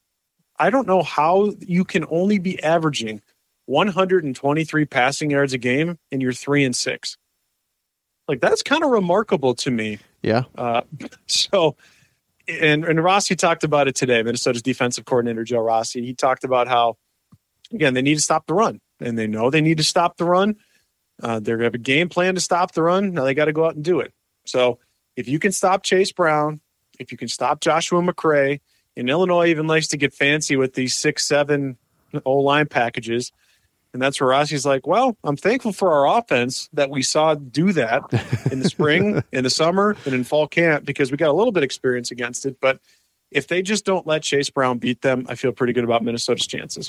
I don't know how you can only be averaging one hundred twenty-three passing yards a game and you're three and six. Like, that's kind of remarkable to me. Yeah. Uh, so... And, and Rossi talked about it today, Minnesota's defensive coordinator, Joe Rossi. He talked about how, again, they need to stop the run. And they know they need to stop the run. Uh, they're going to have a game plan to stop the run. Now they got to go out and do it. So if you can stop Chase Brown, if you can stop Joshua McCray, and Illinois even likes to get fancy with these six, seven O-line packages. And that's where Rossi's like, well, I'm thankful for our offense that we saw do that in the spring, in the summer, and in fall camp because we got a little bit of experience against it. But if they just don't let Chase Brown beat them, I feel pretty good about Minnesota's chances.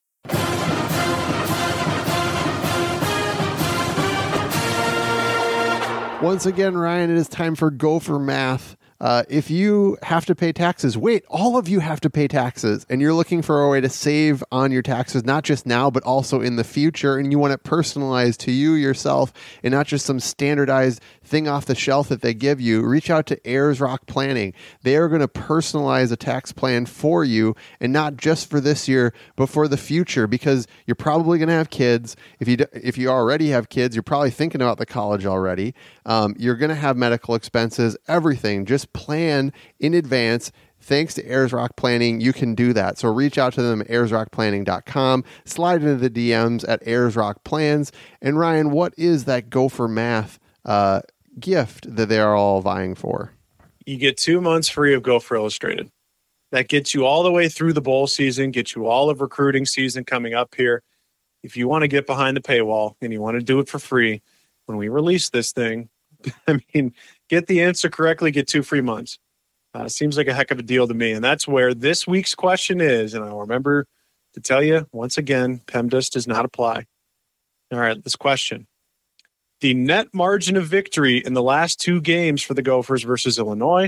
Once again, Ryan, it is time for Gopher Math. Uh, if you have to pay taxes, wait, all of you have to pay taxes, and you're looking for a way to save on your taxes, not just now, but also in the future, and you want it personalized to you yourself and not just some standardized thing off the shelf that they give you, reach out to Ayers Rock Planning. They are going to personalize a tax plan for you, and not just for this year, but for the future, because you're probably going to have kids. If you, if you already have kids, you're probably thinking about the college already. Um, you're going to have medical expenses, everything. Just plan in advance. Thanks to Ayers Rock Planning, you can do that. So reach out to them at ayers rock planning dot com, slide into the D Ms at Ayers Rock Plans. And Ryan, what is that Gopher Math uh, gift that they are all vying for? You get two months free of Gopher Illustrated. That gets you all the way through the bowl season, gets you all of recruiting season coming up here. If you want to get behind the paywall and you want to do it for free, when we release this thing, I mean, get the answer correctly, get two free months. Uh, seems like a heck of a deal to me. And that's where this week's question is. And I'll remember to tell you, once again, PEMDAS does not apply. All right, this question. The net margin of victory in the last two games for the Gophers versus Illinois.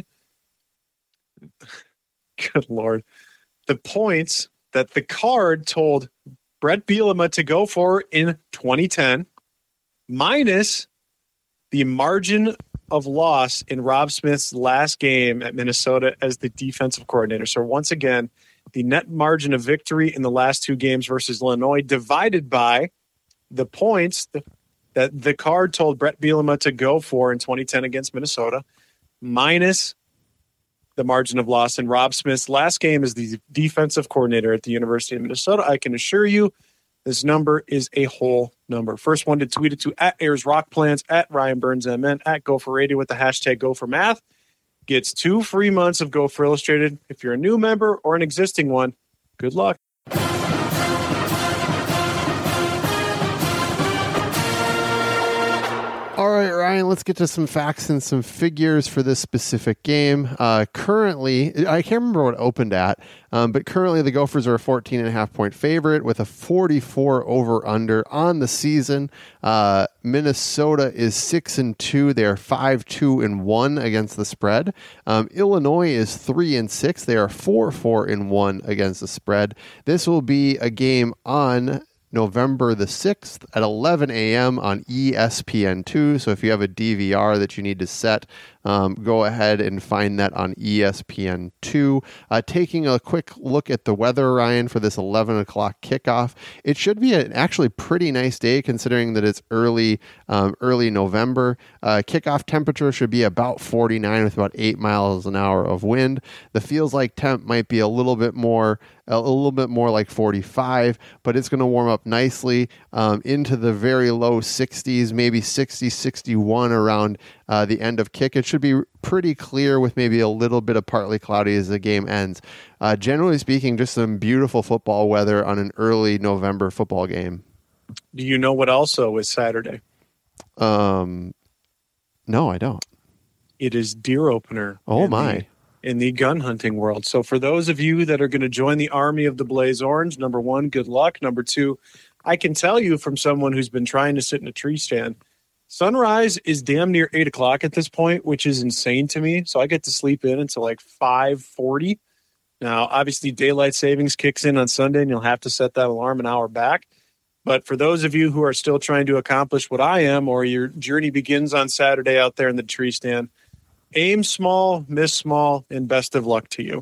Good Lord. The points that the card told Brett Bielema to go for in twenty ten minus the margin of loss in Rob Smith's last game at Minnesota as the defensive coordinator. So once again, the net margin of victory in the last two games versus Illinois divided by the points that the card told Brett Bielema to go for in twenty ten against Minnesota minus the margin of loss in Rob Smith's last game as the defensive coordinator at the University of Minnesota. I can assure you this number is a whole number. First one to tweet it to at Ayers Rock Plans, at Ryan Burns M N, at Gopher Radio with the hashtag GopherMath gets two free months of Gopher Illustrated. If you're a new member or an existing one, good luck. All right, Ryan, let's get to some facts and some figures for this specific game. Uh, currently, I can't remember what it opened at, um, but currently the Gophers are a fourteen and a half point favorite with a forty-four over under on the season. Uh, Minnesota is six and two. They are five, two and one against the spread. Um, Illinois is three and six. They are four, four and one against the spread. This will be a game on November the sixth at eleven a.m. on E S P N two. So if you have a D V R that you need to set, um, go ahead and find that on E S P N two. Uh, taking a quick look at the weather, Ryan, for this eleven o'clock kickoff, it should be an actually pretty nice day considering that it's early um, early November. Uh, kickoff temperature should be about forty-nine with about eight miles an hour of wind. The feels like temp might be a little bit more a little bit more like forty-five, but it's going to warm up nicely um, into the very low sixties, maybe sixty, sixty-one around uh, the end of kick. It should be pretty clear with maybe a little bit of partly cloudy as the game ends. Uh, generally speaking, just some beautiful football weather on an early November football game. Do you know what also is Saturday? Um, no, I don't. It is deer opener. Oh, my. The- in the gun hunting world. So for those of you that are going to join the army of the Blaze Orange, number one, good luck. Number two, I can tell you from someone who's been trying to sit in a tree stand, sunrise is damn near eight o'clock at this point, which is insane to me. So I get to sleep in until like five forty. Now, obviously daylight savings kicks in on Sunday and you'll have to set that alarm an hour back. But for those of you who are still trying to accomplish what I am, or your journey begins on Saturday out there in the tree stand, aim small, miss small, and best of luck to you.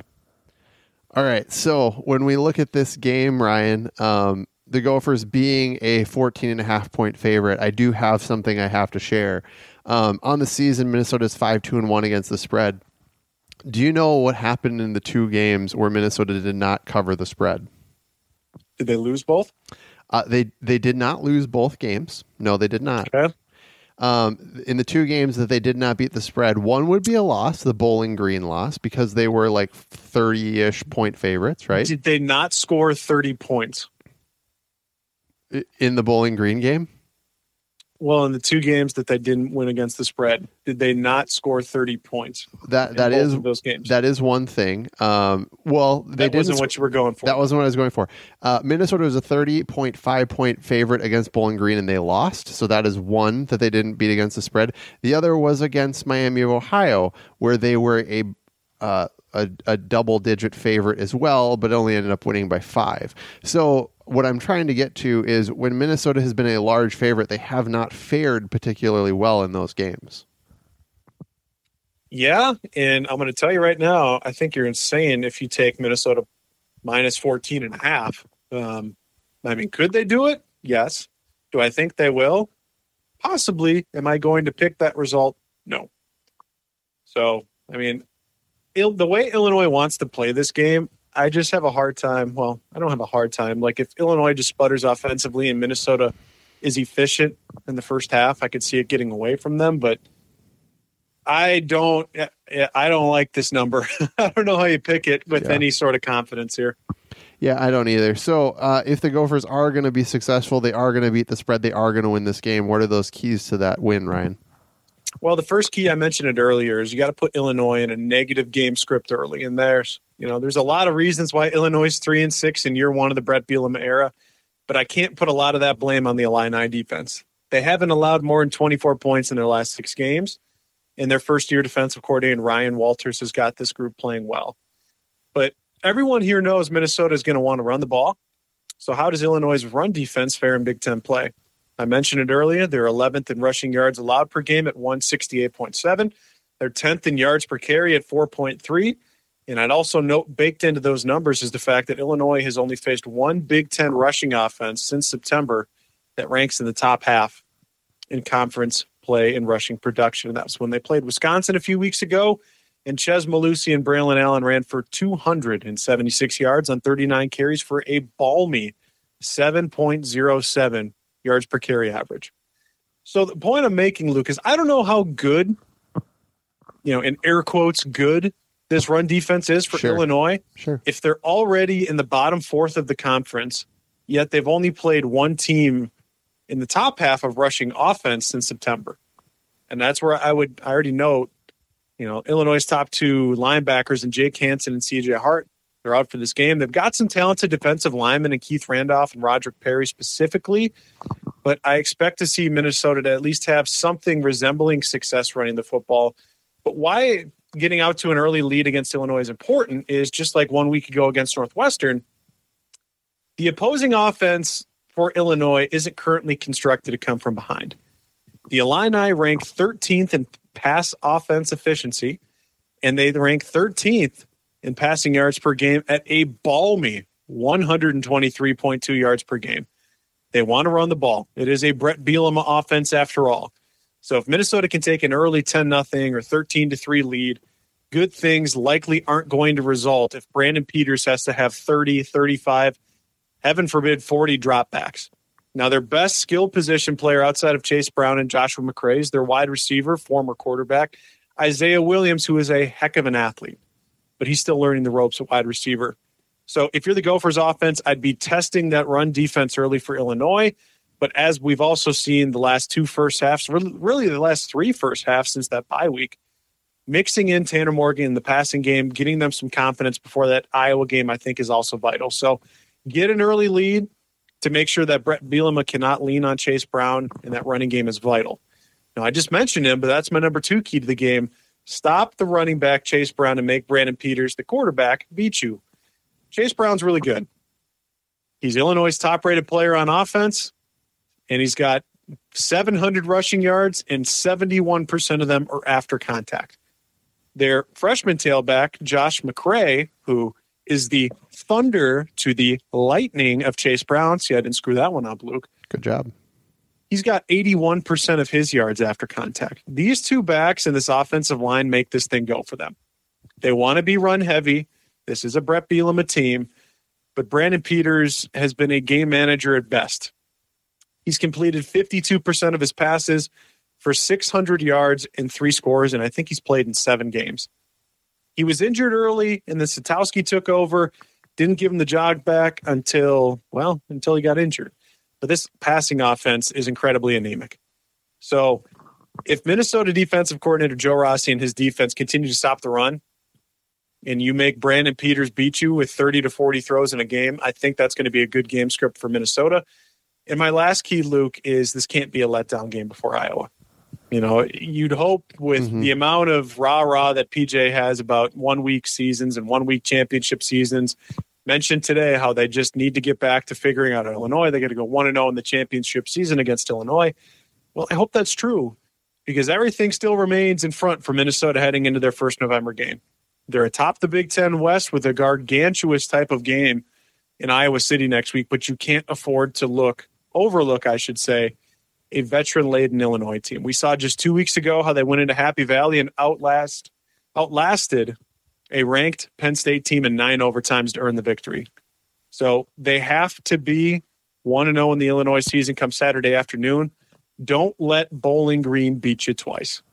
All right. So when we look at this game, Ryan, um, the Gophers being a fourteen and a half point favorite, I do have something I have to share. Um, on the season, Minnesota is five, two and one against the spread. Do you know what happened in the two games where Minnesota did not cover the spread? Did they lose both? Uh, they, they did not lose both games. No, they did not. Okay. Um, in the two games that they did not beat the spread, one would be a loss, the Bowling Green loss, because they were like thirty-ish point favorites, right? Did they not score thirty points? In the Bowling Green game? Well, in the two games that they didn't win against the spread, did they not score thirty points? That that is those games. That is one thing. Um, well, they that wasn't didn't, what you were going for. That wasn't what I was going for. Uh, Minnesota was a thirty point five point favorite against Bowling Green, and they lost. So that is one that they didn't beat against the spread. The other was against Miami of Ohio, where they were a uh, a, a double digit favorite as well, but only ended up winning by five. So what I'm trying to get to is when Minnesota has been a large favorite, they have not fared particularly well in those games. Yeah, and I'm going to tell you right now, I think you're insane if you take Minnesota minus fourteen and a half. Um, I mean, could they do it? Yes. Do I think they will? Possibly. Am I going to pick that result? No. So, I mean, il- the way Illinois wants to play this game, I just have a hard time. Well, I don't have a hard time. Like if Illinois just sputters offensively and Minnesota is efficient in the first half, I could see it getting away from them. But I don't, I don't like this number. I don't know how you pick it with yeah. any sort of confidence here. Yeah, I don't either. So uh, if the Gophers are going to be successful, they are going to beat the spread, they are going to win this game. What are those keys to that win, Ryan? Well, the first key, I mentioned it earlier, is you got to put Illinois in a negative game script early. And there's, you know, there's a lot of reasons why Illinois is three and six in year one of the Brett Bielema era, but I can't put a lot of that blame on the Illini defense. They haven't allowed more than twenty-four points in their last six games. In their first year defensive coordinator, Ryan Walters has got this group playing well. But everyone here knows Minnesota is going to want to run the ball. So how does Illinois' run defense fare in Big Ten play? I mentioned it earlier. They're eleventh in rushing yards allowed per game at one sixty-eight point seven. They're tenth in yards per carry at four point three. And I'd also note baked into those numbers is the fact that Illinois has only faced one Big Ten rushing offense since September that ranks in the top half in conference play and rushing production. And that was when they played Wisconsin a few weeks ago. And Ches Malusi and Braylon Allen ran for two hundred seventy-six yards on thirty-nine carries for a balmy seven point oh seven yards per carry average. So the point I'm making, Luke, is I don't know how good, you know, in air quotes, good this run defense is for Sure. Illinois. Sure. If they're already in the bottom fourth of the conference, yet they've only played one team in the top half of rushing offense since September. And that's where I would, I already note, you know, Illinois' top two linebackers and Jake Hansen and C J Hart, they're out for this game. They've got some talented defensive linemen in Keith Randolph and Roderick Perry specifically, but I expect to see Minnesota to at least have something resembling success running the football. But why getting out to an early lead against Illinois is important is just like one week ago against Northwestern, the opposing offense for Illinois isn't currently constructed to come from behind. The Illini rank thirteenth in pass offense efficiency, and they rank thirteenth in passing yards per game at a balmy one twenty-three point two yards per game. They want to run the ball. It is a Brett Bielema offense after all. So if Minnesota can take an early ten nothing or thirteen to three lead, good things likely aren't going to result if Brandon Peters has to have thirty, thirty-five, heaven forbid, forty dropbacks. Now, their best skilled position player outside of Chase Brown and Joshua McCray is their wide receiver, former quarterback, Isaiah Williams, who is a heck of an athlete, but he's still learning the ropes at wide receiver. So if you're the Gophers offense, I'd be testing that run defense early for Illinois. But as we've also seen the last two first halves, really the last three first halves since that bye week, mixing in Tanner Morgan in the passing game, getting them some confidence before that Iowa game, I think is also vital. So get an early lead to make sure that Brett Bielema cannot lean on Chase Brown, and that running game is vital. Now, I just mentioned him, but that's my number two key to the game. Stop the running back, Chase Brown, and make Brandon Peters, the quarterback, beat you. Chase Brown's really good. He's Illinois' top-rated player on offense, and he's got seven hundred rushing yards, and seventy-one percent of them are after contact. Their freshman tailback, Josh McCray, who is the thunder to the lightning of Chase Brown. See, I didn't screw that one up, Luke. Good job. He's got eighty-one percent of his yards after contact. These two backs and this offensive line make this thing go for them. They want to be run heavy. This is a Brett Bielema team, but Brandon Peters has been a game manager at best. He's completed fifty-two percent of his passes for six hundred yards and three scores, and I think he's played in seven games. He was injured early, and then Satowski took over, didn't give him the jog back until, well, until he got injured. But this passing offense is incredibly anemic. So if Minnesota defensive coordinator Joe Rossi and his defense continue to stop the run, and you make Brandon Peters beat you with thirty to forty throws in a game, I think that's going to be a good game script for Minnesota. And my last key, Luke, is this can't be a letdown game before Iowa. You know, you'd hope with mm-hmm. the amount of rah-rah that P J has about one-week seasons and one-week championship seasons, mentioned today how they just need to get back to figuring out Illinois. They got to go one and oh in the championship season against Illinois. Well, I hope that's true because everything still remains in front for Minnesota heading into their first November game. They're atop the Big Ten West with a gargantuous type of game in Iowa City next week, but you can't afford to look, overlook, I should say, a veteran-laden Illinois team. We saw just two weeks ago how they went into Happy Valley and outlast, outlasted a ranked Penn State team in nine overtimes to earn the victory. So they have to be one and oh in the Illinois season come Saturday afternoon. Don't let Bowling Green beat you twice.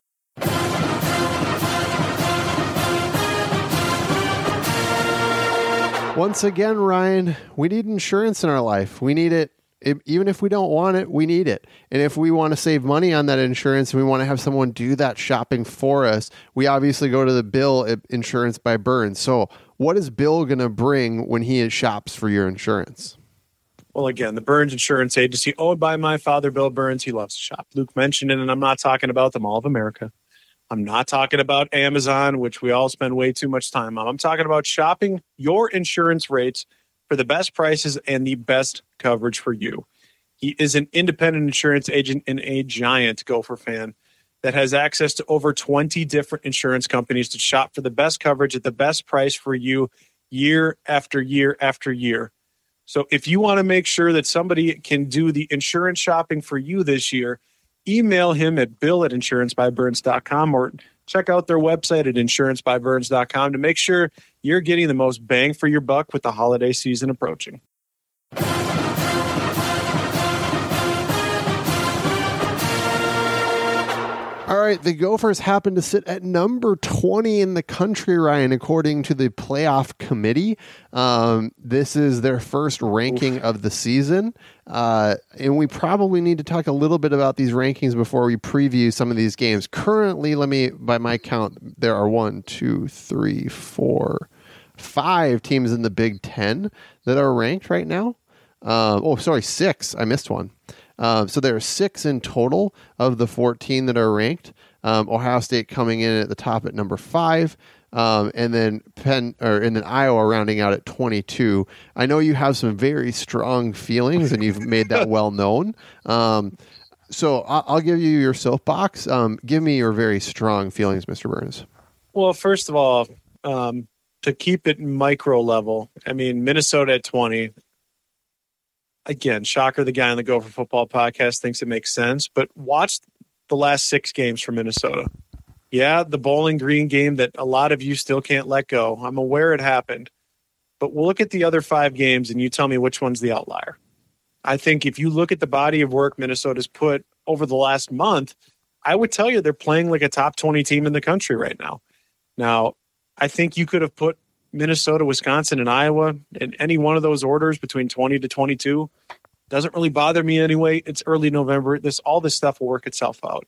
Once again, Ryan, we need insurance in our life. We need it. It, even if we don't want it, we need it. And if we want to save money on that insurance and we want to have someone do that shopping for us, we obviously go to the Bill Insurance by Burns. So what is Bill going to bring when he shops for your insurance? Well, again, the Burns Insurance Agency, owned by my father, Bill Burns, he loves to shop. Luke mentioned it, and I'm not talking about the Mall of America. I'm not talking about Amazon, which we all spend way too much time on. I'm talking about shopping your insurance rates for the best prices and the best coverage for you. He is an independent insurance agent and a giant Gopher fan that has access to over twenty different insurance companies to shop for the best coverage at the best price for you year after year after year. So if you want to make sure that somebody can do the insurance shopping for you this year, email him at bill at insurance by burns dot com or check out their website at insurance by burns dot com to make sure you're getting the most bang for your buck with the holiday season approaching. All right, the Gophers happen to sit at number twenty in the country, Ryan, according to the playoff committee. Um, this is their first ranking Oof. of the season. Uh, and we probably need to talk a little bit about these rankings before we preview some of these games. Currently, let me, by my count, there are one, two, three, four, five teams in the Big Ten that are ranked right now. Uh, oh, sorry, six. I missed one. Uh, so there are six in total of the fourteen that are ranked. Um, Ohio State coming in at the top at number five, um, and then Penn or and then Iowa rounding out at twenty-two. I know you have some very strong feelings, and you've made that well known. Um, so I'll, I'll give you your soapbox. Um, give me your very strong feelings, Mister Burns. Well, first of all, um, to keep it micro level, I mean Minnesota at twenty. Again, shocker, the guy on the Gopher Football podcast thinks it makes sense, but watch the last six games for Minnesota. Yeah, the Bowling Green game that a lot of you still can't let go. I'm aware it happened, but we'll look at the other five games and you tell me which one's the outlier. I think if you look at the body of work Minnesota's put over the last month, I would tell you they're playing like a top twenty team in the country right now. Now, I think you could have put Minnesota, Wisconsin, and Iowa in any one of those orders between twenty to twenty-two. Doesn't really bother me anyway. It's early November. This all this stuff will work itself out.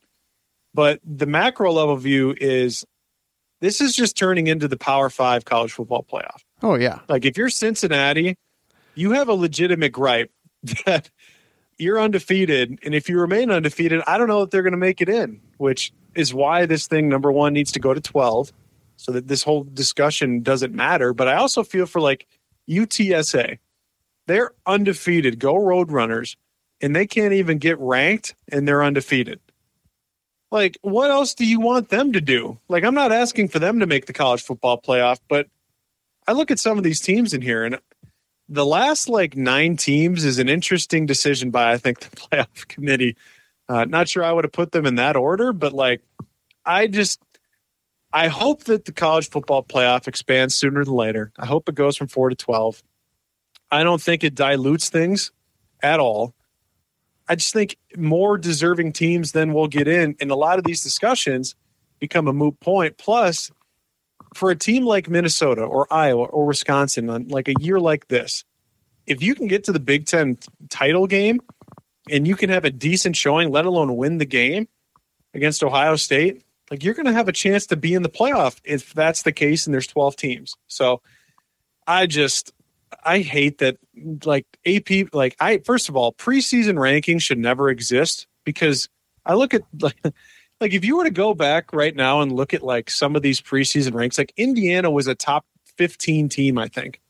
But the macro level view is this is just turning into the Power Five college football playoff. Oh, yeah. Like if you're Cincinnati, you have a legitimate gripe that you're undefeated. And if you remain undefeated, I don't know if they're going to make it in, which is why this thing, number one, needs to go to twelve. So that this whole discussion doesn't matter. But I also feel for like U T S A. They're undefeated, go Roadrunners, and they can't even get ranked, and they're undefeated. Like, what else do you want them to do? Like, I'm not asking for them to make the college football playoff, but I look at some of these teams in here, and the last, like, nine teams is an interesting decision by, I think, the playoff committee. Uh, not sure I would have put them in that order, but, like, I just – I hope that the college football playoff expands sooner than later. I hope it goes from four to twelve. I don't think it dilutes things at all. I just think more deserving teams then will get in, and a lot of these discussions become a moot point. Plus, for a team like Minnesota or Iowa or Wisconsin, on like a year like this, if you can get to the Big Ten title game and you can have a decent showing, let alone win the game against Ohio State, like you're going to have a chance to be in the playoff if that's the case and there's twelve teams. So I just, I hate that like A P, like I, first of all, preseason rankings should never exist because I look at like, like if you were to go back right now and look at like some of these preseason ranks, like Indiana was a top fifteen team, I think.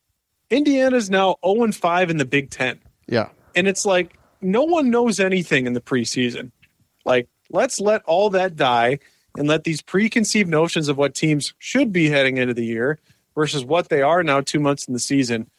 Indiana's now oh and five in the Big Ten. Yeah. And it's like, no one knows anything in the preseason. Like, let's let all that die and let these preconceived notions of what teams should be heading into the year versus what they are now two months in the season.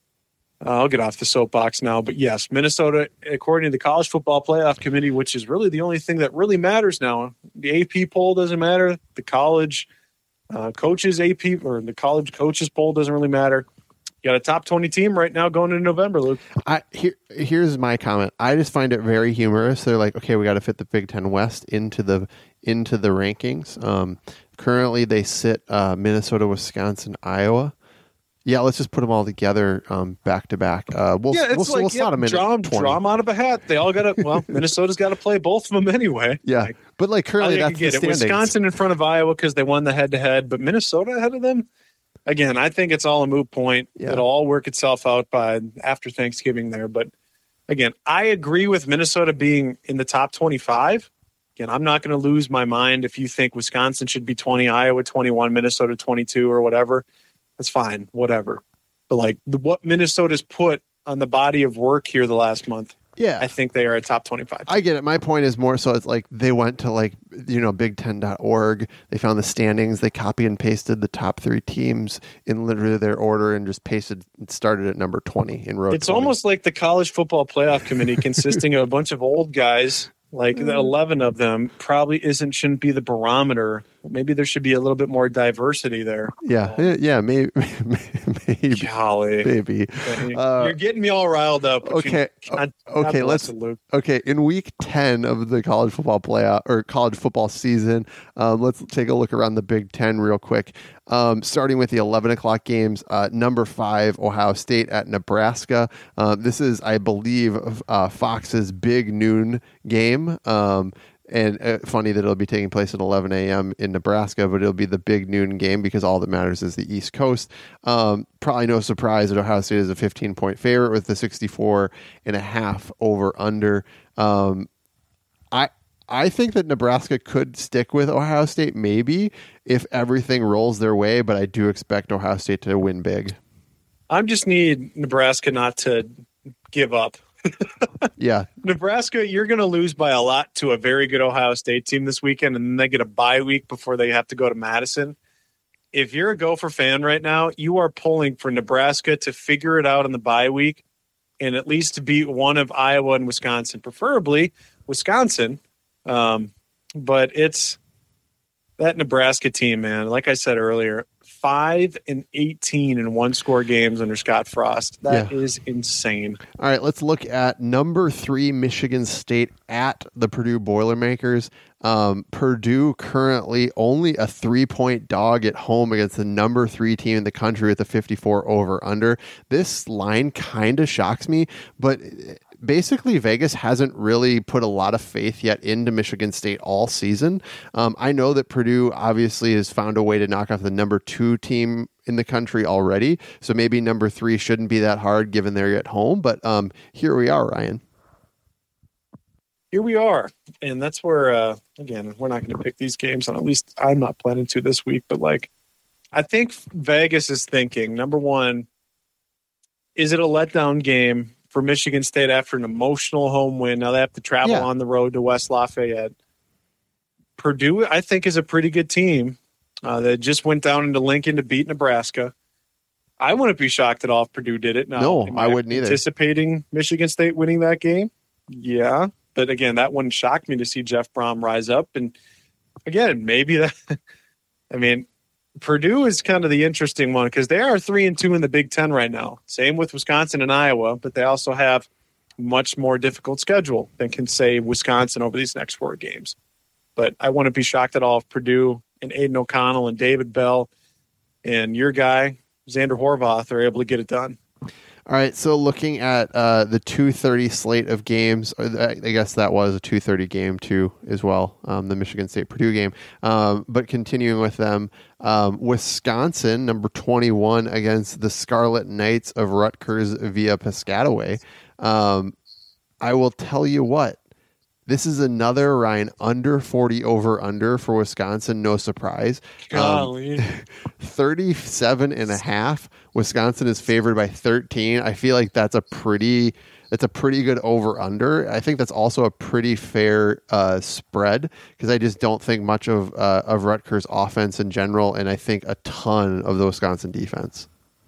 Uh, I'll get off the soapbox now. But yes, Minnesota, according to the College Football Playoff Committee, which is really the only thing that really matters now. The A P poll doesn't matter. The college uh, coaches A P or the college coaches poll doesn't really matter. You got a top twenty team right now going into November, Luke. I here here's my comment. I just find it very humorous. They're like, okay, we got to fit the Big Ten West into the into the rankings. Um, currently, they sit uh, Minnesota, Wisconsin, Iowa. Yeah, let's just put them all together um, back to back. Uh, we'll yeah, it's we'll, like we'll slot them in draw, draw them out of a hat. They all got to. Well, Minnesota's got to play both of them anyway. Yeah, like, but like currently, that's the standings. Wisconsin in front of Iowa because they won the head to head, but Minnesota ahead of them. Again, I think it's all a moot point. Yeah. It'll all work itself out by after Thanksgiving there. But again, I agree with Minnesota being in the top twenty-five. Again, I'm not going to lose my mind if you think Wisconsin should be twenty, Iowa twenty-one, Minnesota twenty-two or whatever. That's fine, whatever. But like the, what Minnesota's put on the body of work here the last month, yeah, I think they are a top twenty-five. I get it. My point is more so it's like they went to like, you know, big ten dot org. They found the standings. They copy and pasted the top three teams in literally their order and just pasted and started at number twenty in row It's twenty. almost like the College Football Playoff Committee consisting of a bunch of old guys, like the eleven of them, probably isn't shouldn't be the barometer maybe there should be a little bit more diversity there. Yeah, Um, yeah, maybe, maybe, golly, maybe. Uh, you're getting me all riled up. Okay, God, okay, God let's. it, Luke. Okay, in week ten of the college football playoff or college football season, um, let's take a look around the Big Ten real quick. Um, starting with the eleven o'clock games, uh, number five, Ohio State at Nebraska. Um, this is, I believe, uh, Fox's big noon game. Um, And uh, funny that it'll be taking place at eleven a.m. in Nebraska, but it'll be the big noon game because all that matters is the East Coast. Um, probably no surprise that Ohio State is a fifteen-point favorite with the sixty-four and a half over under. Um, I I think that Nebraska could stick with Ohio State maybe if everything rolls their way, but I do expect Ohio State to win big. I just need Nebraska not to give up. Yeah. Nebraska, you're going to lose by a lot to a very good Ohio State team this weekend, and then they get a bye week before they have to go to Madison. If you're a Gopher fan right now, you are pulling for Nebraska to figure it out in the bye week and at least to beat one of Iowa and Wisconsin, preferably Wisconsin. Um, but it's that Nebraska team, man. Like I said earlier, five and eighteen in one score games under Scott Frost. That Yeah. is insane. All right, let's look at number three, Michigan State at the Purdue Boilermakers. Um, Purdue currently only a three-point dog at home against the number three team in the country with a fifty-four over-under. This line kind of shocks me, but basically Vegas hasn't really put a lot of faith yet into Michigan State all season. Um, I know that Purdue obviously has found a way to knock off the number two team in the country already, so maybe number three shouldn't be that hard given they're at home, but um, here we are, Ryan. Here we are. And that's where, uh, again, we're not going to pick these games, and at least I'm not planning to this week, but like, I think Vegas is thinking, number one, is it a letdown game for Michigan State after an emotional home win? Now they have to travel Yeah. on the road to West Lafayette. Purdue, I think, is a pretty good team uh, that just went down into Lincoln to beat Nebraska. I wouldn't be shocked at all if Purdue did it. Now, No, am I wouldn't either. Anticipating Michigan State winning that game? Yeah. But again, that wouldn't shock me to see Jeff Brom rise up. And again, maybe that, I mean, Purdue is kind of the interesting one because they are three and two in the Big Ten right now. Same with Wisconsin and Iowa, but they also have much more difficult schedule than can say Wisconsin over these next four games. But I wouldn't be shocked at all if Purdue and Aiden O'Connell and David Bell and your guy, Xander Horvath, are able to get it done. All right, so looking at uh, the two thirty slate of games, or I guess that was a two thirty game too as well, um, the Michigan State-Purdue game. Um, but continuing with them, um, Wisconsin, number twenty-one, against the Scarlet Knights of Rutgers via Piscataway. Um, I will tell you what, this is another, Ryan, under forty over-under for Wisconsin, no surprise. Golly. Um, thirty-seven and a half. Wisconsin is favored by thirteen. I feel like that's a pretty that's a pretty good over-under. I think that's also a pretty fair uh, spread because I just don't think much of uh, of Rutgers offense in general, and I think a ton of the Wisconsin defense.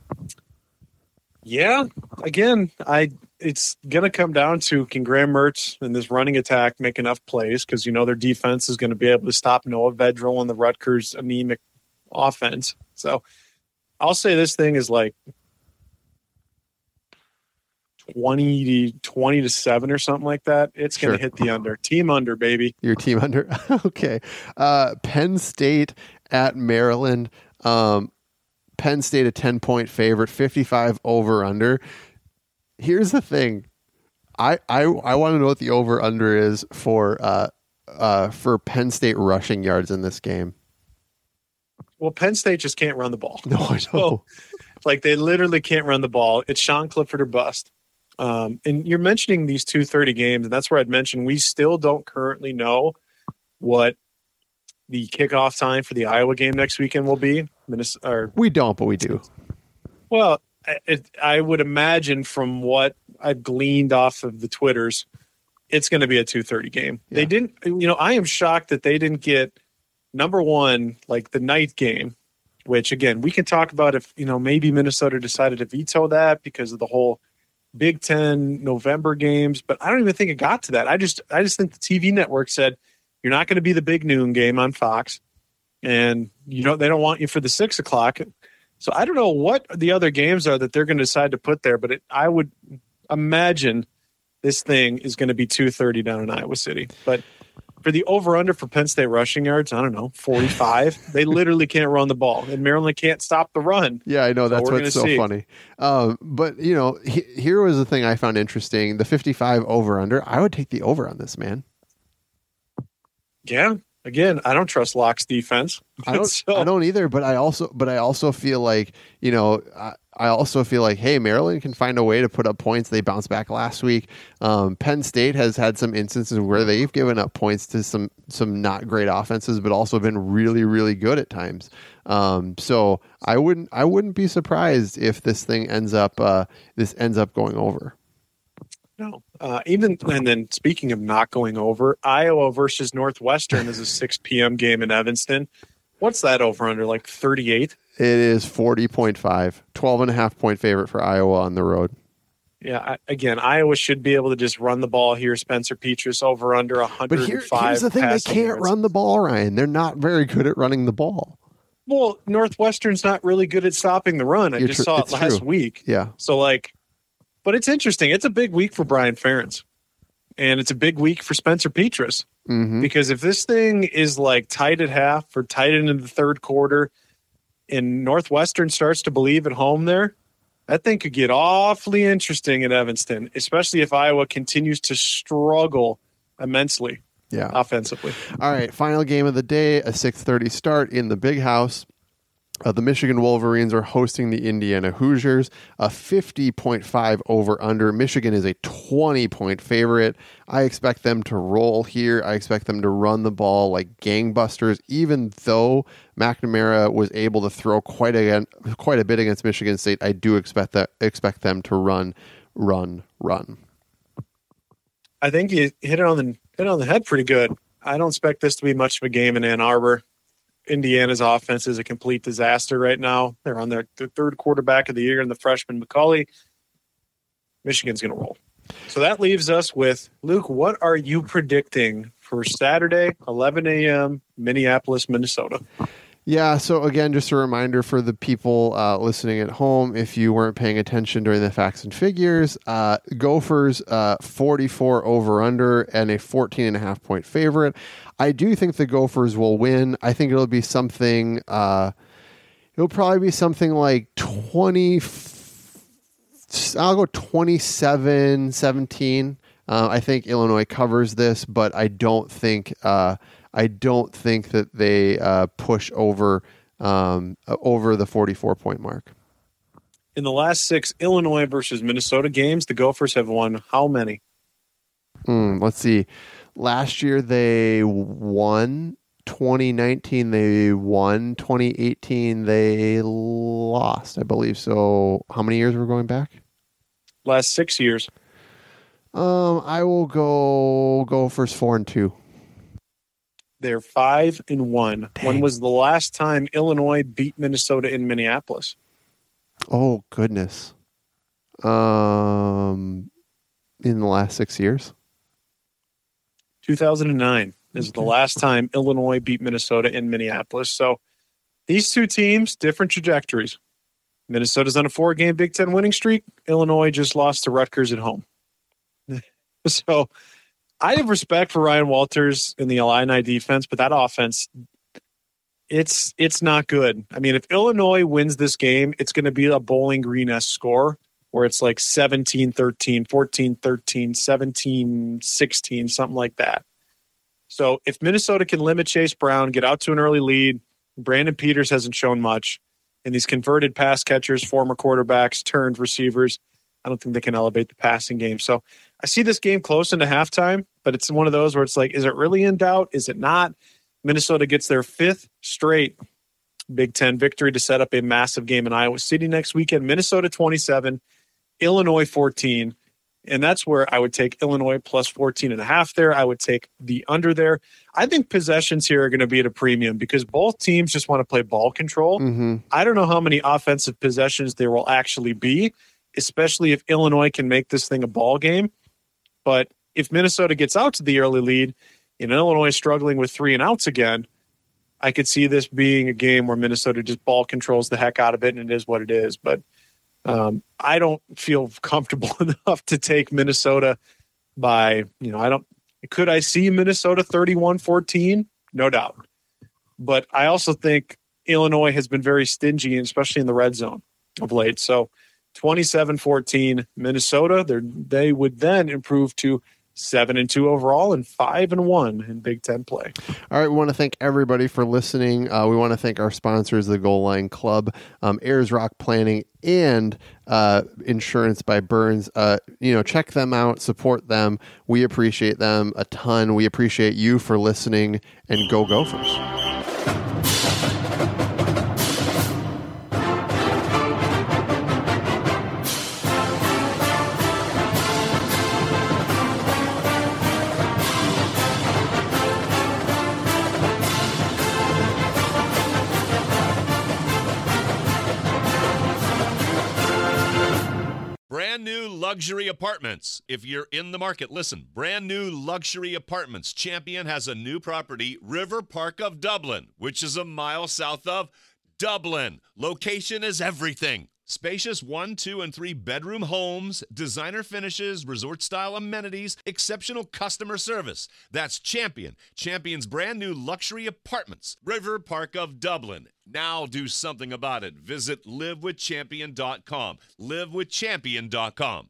Yeah, again, I it's going to come down to can Graham Mertz and this running attack make enough plays because, you know, their defense is going to be able to stop Noah Vedral and the Rutgers anemic offense. So I'll say this thing is like twenty to twenty to seven or something like that. It's going to Sure. hit the under. Team under, baby. Your team under? Okay. Uh, Penn State at Maryland. Um, Penn State a ten-point favorite, fifty-five over-under. Here's the thing. I I, I want to know what the over-under is for uh, uh, for Penn State rushing yards in this game. Well, Penn State just can't run the ball. No, I know. So, like, they literally can't run the ball. It's Sean Clifford or bust. Um, and you're mentioning these two thirty games, and that's where I'd mention we still don't currently know what the kickoff time for the Iowa game next weekend will be. Minnesota, or, We don't, but we do. well, I- it, I would imagine from what I've gleaned off of the Twitters, it's going to be a two thirty game. Yeah. They didn't, you know, I am shocked that they didn't get number one, like the night game, which again, we can talk about if, you know, maybe Minnesota decided to veto that because of the whole Big Ten November games, but I don't even think it got to that. I just, I just think the T V network said, you're not going to be the big noon game on Fox. and you know they don't want you for the six o'clock. So I don't know what the other games are that they're going to decide to put there, but it, I would imagine this thing is going to be two thirty down in Iowa City. But for the over-under for Penn State rushing yards, I don't know, forty-five. They literally can't run the ball, and Maryland can't stop the run. Yeah, I know. So that's what's so see. funny. Um, but, you know, he, here was the thing I found interesting. The fifty-five over-under, I would take the over on this, man. Yeah. Again, I don't trust Locke's defense. I don't. so, I don't either. But I also. But I also feel like you know. I, I also feel like hey, Maryland can find a way to put up points. They bounced back last week. Um, Penn State has had some instances where they've given up points to some some not great offenses, but also been really really good at times. Um, so I wouldn't. I wouldn't be surprised if this thing ends up. Uh, this ends up going over. No. Uh, even and then speaking of not going over, Iowa versus Northwestern is a six p.m. game in Evanston. What's that over under, like thirty-eight? It is forty point five. twelve and a half point favorite for Iowa on the road. Yeah, I, again, Iowa should be able to just run the ball here. Spencer Petras over under one hundred five. But here, here's the thing. They can't yards. run the ball, Ryan. They're not very good at running the ball. Well, Northwestern's not really good at stopping the run. I You're just tr- saw it it's last true. week. Yeah. So, like, but it's interesting. It's a big week for Brian Ferentz. And it's a big week for Spencer Petras. Mm-hmm. Because if this thing is like tight at half or tight into the third quarter and Northwestern starts to believe at home there, that thing could get awfully interesting in Evanston, especially if Iowa continues to struggle immensely Yeah. offensively. All right. Final game of the day, a six thirty start in the Big House. Uh, the Michigan Wolverines are hosting the Indiana Hoosiers, a fifty point five over-under. Michigan is a twenty point favorite. I expect them to roll here. I expect them to run the ball like gangbusters, even though McNamara was able to throw quite a, quite a bit against Michigan State. I do expect that expect them to run, run, run. I think you hit it on the hit it on the head pretty good. I don't expect this to be much of a game in Ann Arbor. Indiana's offense is a complete disaster right now. They're on their, their third quarterback of the year in the freshman McCauley. Michigan's going to roll. So that leaves us with, Luke, what are you predicting for Saturday, eleven a.m., Minneapolis, Minnesota? Yeah, so again, just a reminder for the people uh, listening at home, if you weren't paying attention during the facts and figures, uh, Gophers uh, forty-four over-under and a fourteen and a half point favorite. I do think the Gophers will win. I think it'll be something, uh, it'll probably be something like twenty, I'll go twenty-seven seventeen. Uh, I think Illinois covers this, but I don't think... Uh, I don't think that they uh, push over um, over the forty-four point mark. In the last six Illinois versus Minnesota games, the Gophers have won how many? Mm, let's see. Last year they won. twenty nineteen they won. twenty eighteen they lost, I believe. So how many years we're going back? Last six years. Um, I will go Gophers four and two. They're five and one. Dang. When was the last time Illinois beat Minnesota in Minneapolis? Oh goodness. Um, in the last six years. two thousand nine is Okay. the last time Illinois beat Minnesota in Minneapolis. So these two teams, different trajectories. Minnesota's on a four-game Big Ten winning streak. Illinois just lost to Rutgers at home. So I have respect for Ryan Walters in the Illini defense, but that offense, it's it's not good. I mean, if Illinois wins this game, it's going to be a Bowling Green-esque score where it's like seventeen thirteen, fourteen thirteen, seventeen sixteen, something like that. So if Minnesota can limit Chase Brown, get out to an early lead, Brandon Peters hasn't shown much, and these converted pass catchers, former quarterbacks, turned receivers, I don't think they can elevate the passing game. So I see this game close into halftime, but it's one of those where it's like, is it really in doubt? Is it not? Minnesota gets their fifth straight Big Ten victory to set up a massive game in Iowa City next weekend. Minnesota twenty-seven, Illinois fourteen. And that's where I would take Illinois plus fourteen and a half there. I would take the under there. I think possessions here are going to be at a premium because both teams just want to play ball control. Mm-hmm. I don't know how many offensive possessions there will actually be, especially if Illinois can make this thing a ball game. But if Minnesota gets out to the early lead and Illinois is struggling with three and outs again, I could see this being a game where Minnesota just ball controls the heck out of it, and it is what it is. But um, I don't feel comfortable enough to take Minnesota by, you know, I don't, could I see Minnesota thirty-one fourteen? No doubt. But I also think Illinois has been very stingy, especially in the red zone of late. So twenty-seven fourteen Minnesota, they would then improve to seven and two overall and five and one in Big Ten play. All right, we want to thank everybody for listening. Uh, we want to thank our sponsors, the Goal Line Club, um, Ayers Rock Planning, and uh, Insurance by Burns. Uh, you know, check them out, support them. We appreciate them a ton. We appreciate you for listening, and go Gophers. Brand new luxury apartments. If you're in the market, listen. Brand new luxury apartments. Champion has a new property, River Park of Dublin, which is a mile south of Dublin. Location is everything. Spacious one, two, and three bedroom homes, designer finishes, resort-style amenities, exceptional customer service. That's Champion. Champion's brand new luxury apartments, River Park of Dublin. Now do something about it. Visit live with champion dot com. live with champion dot com.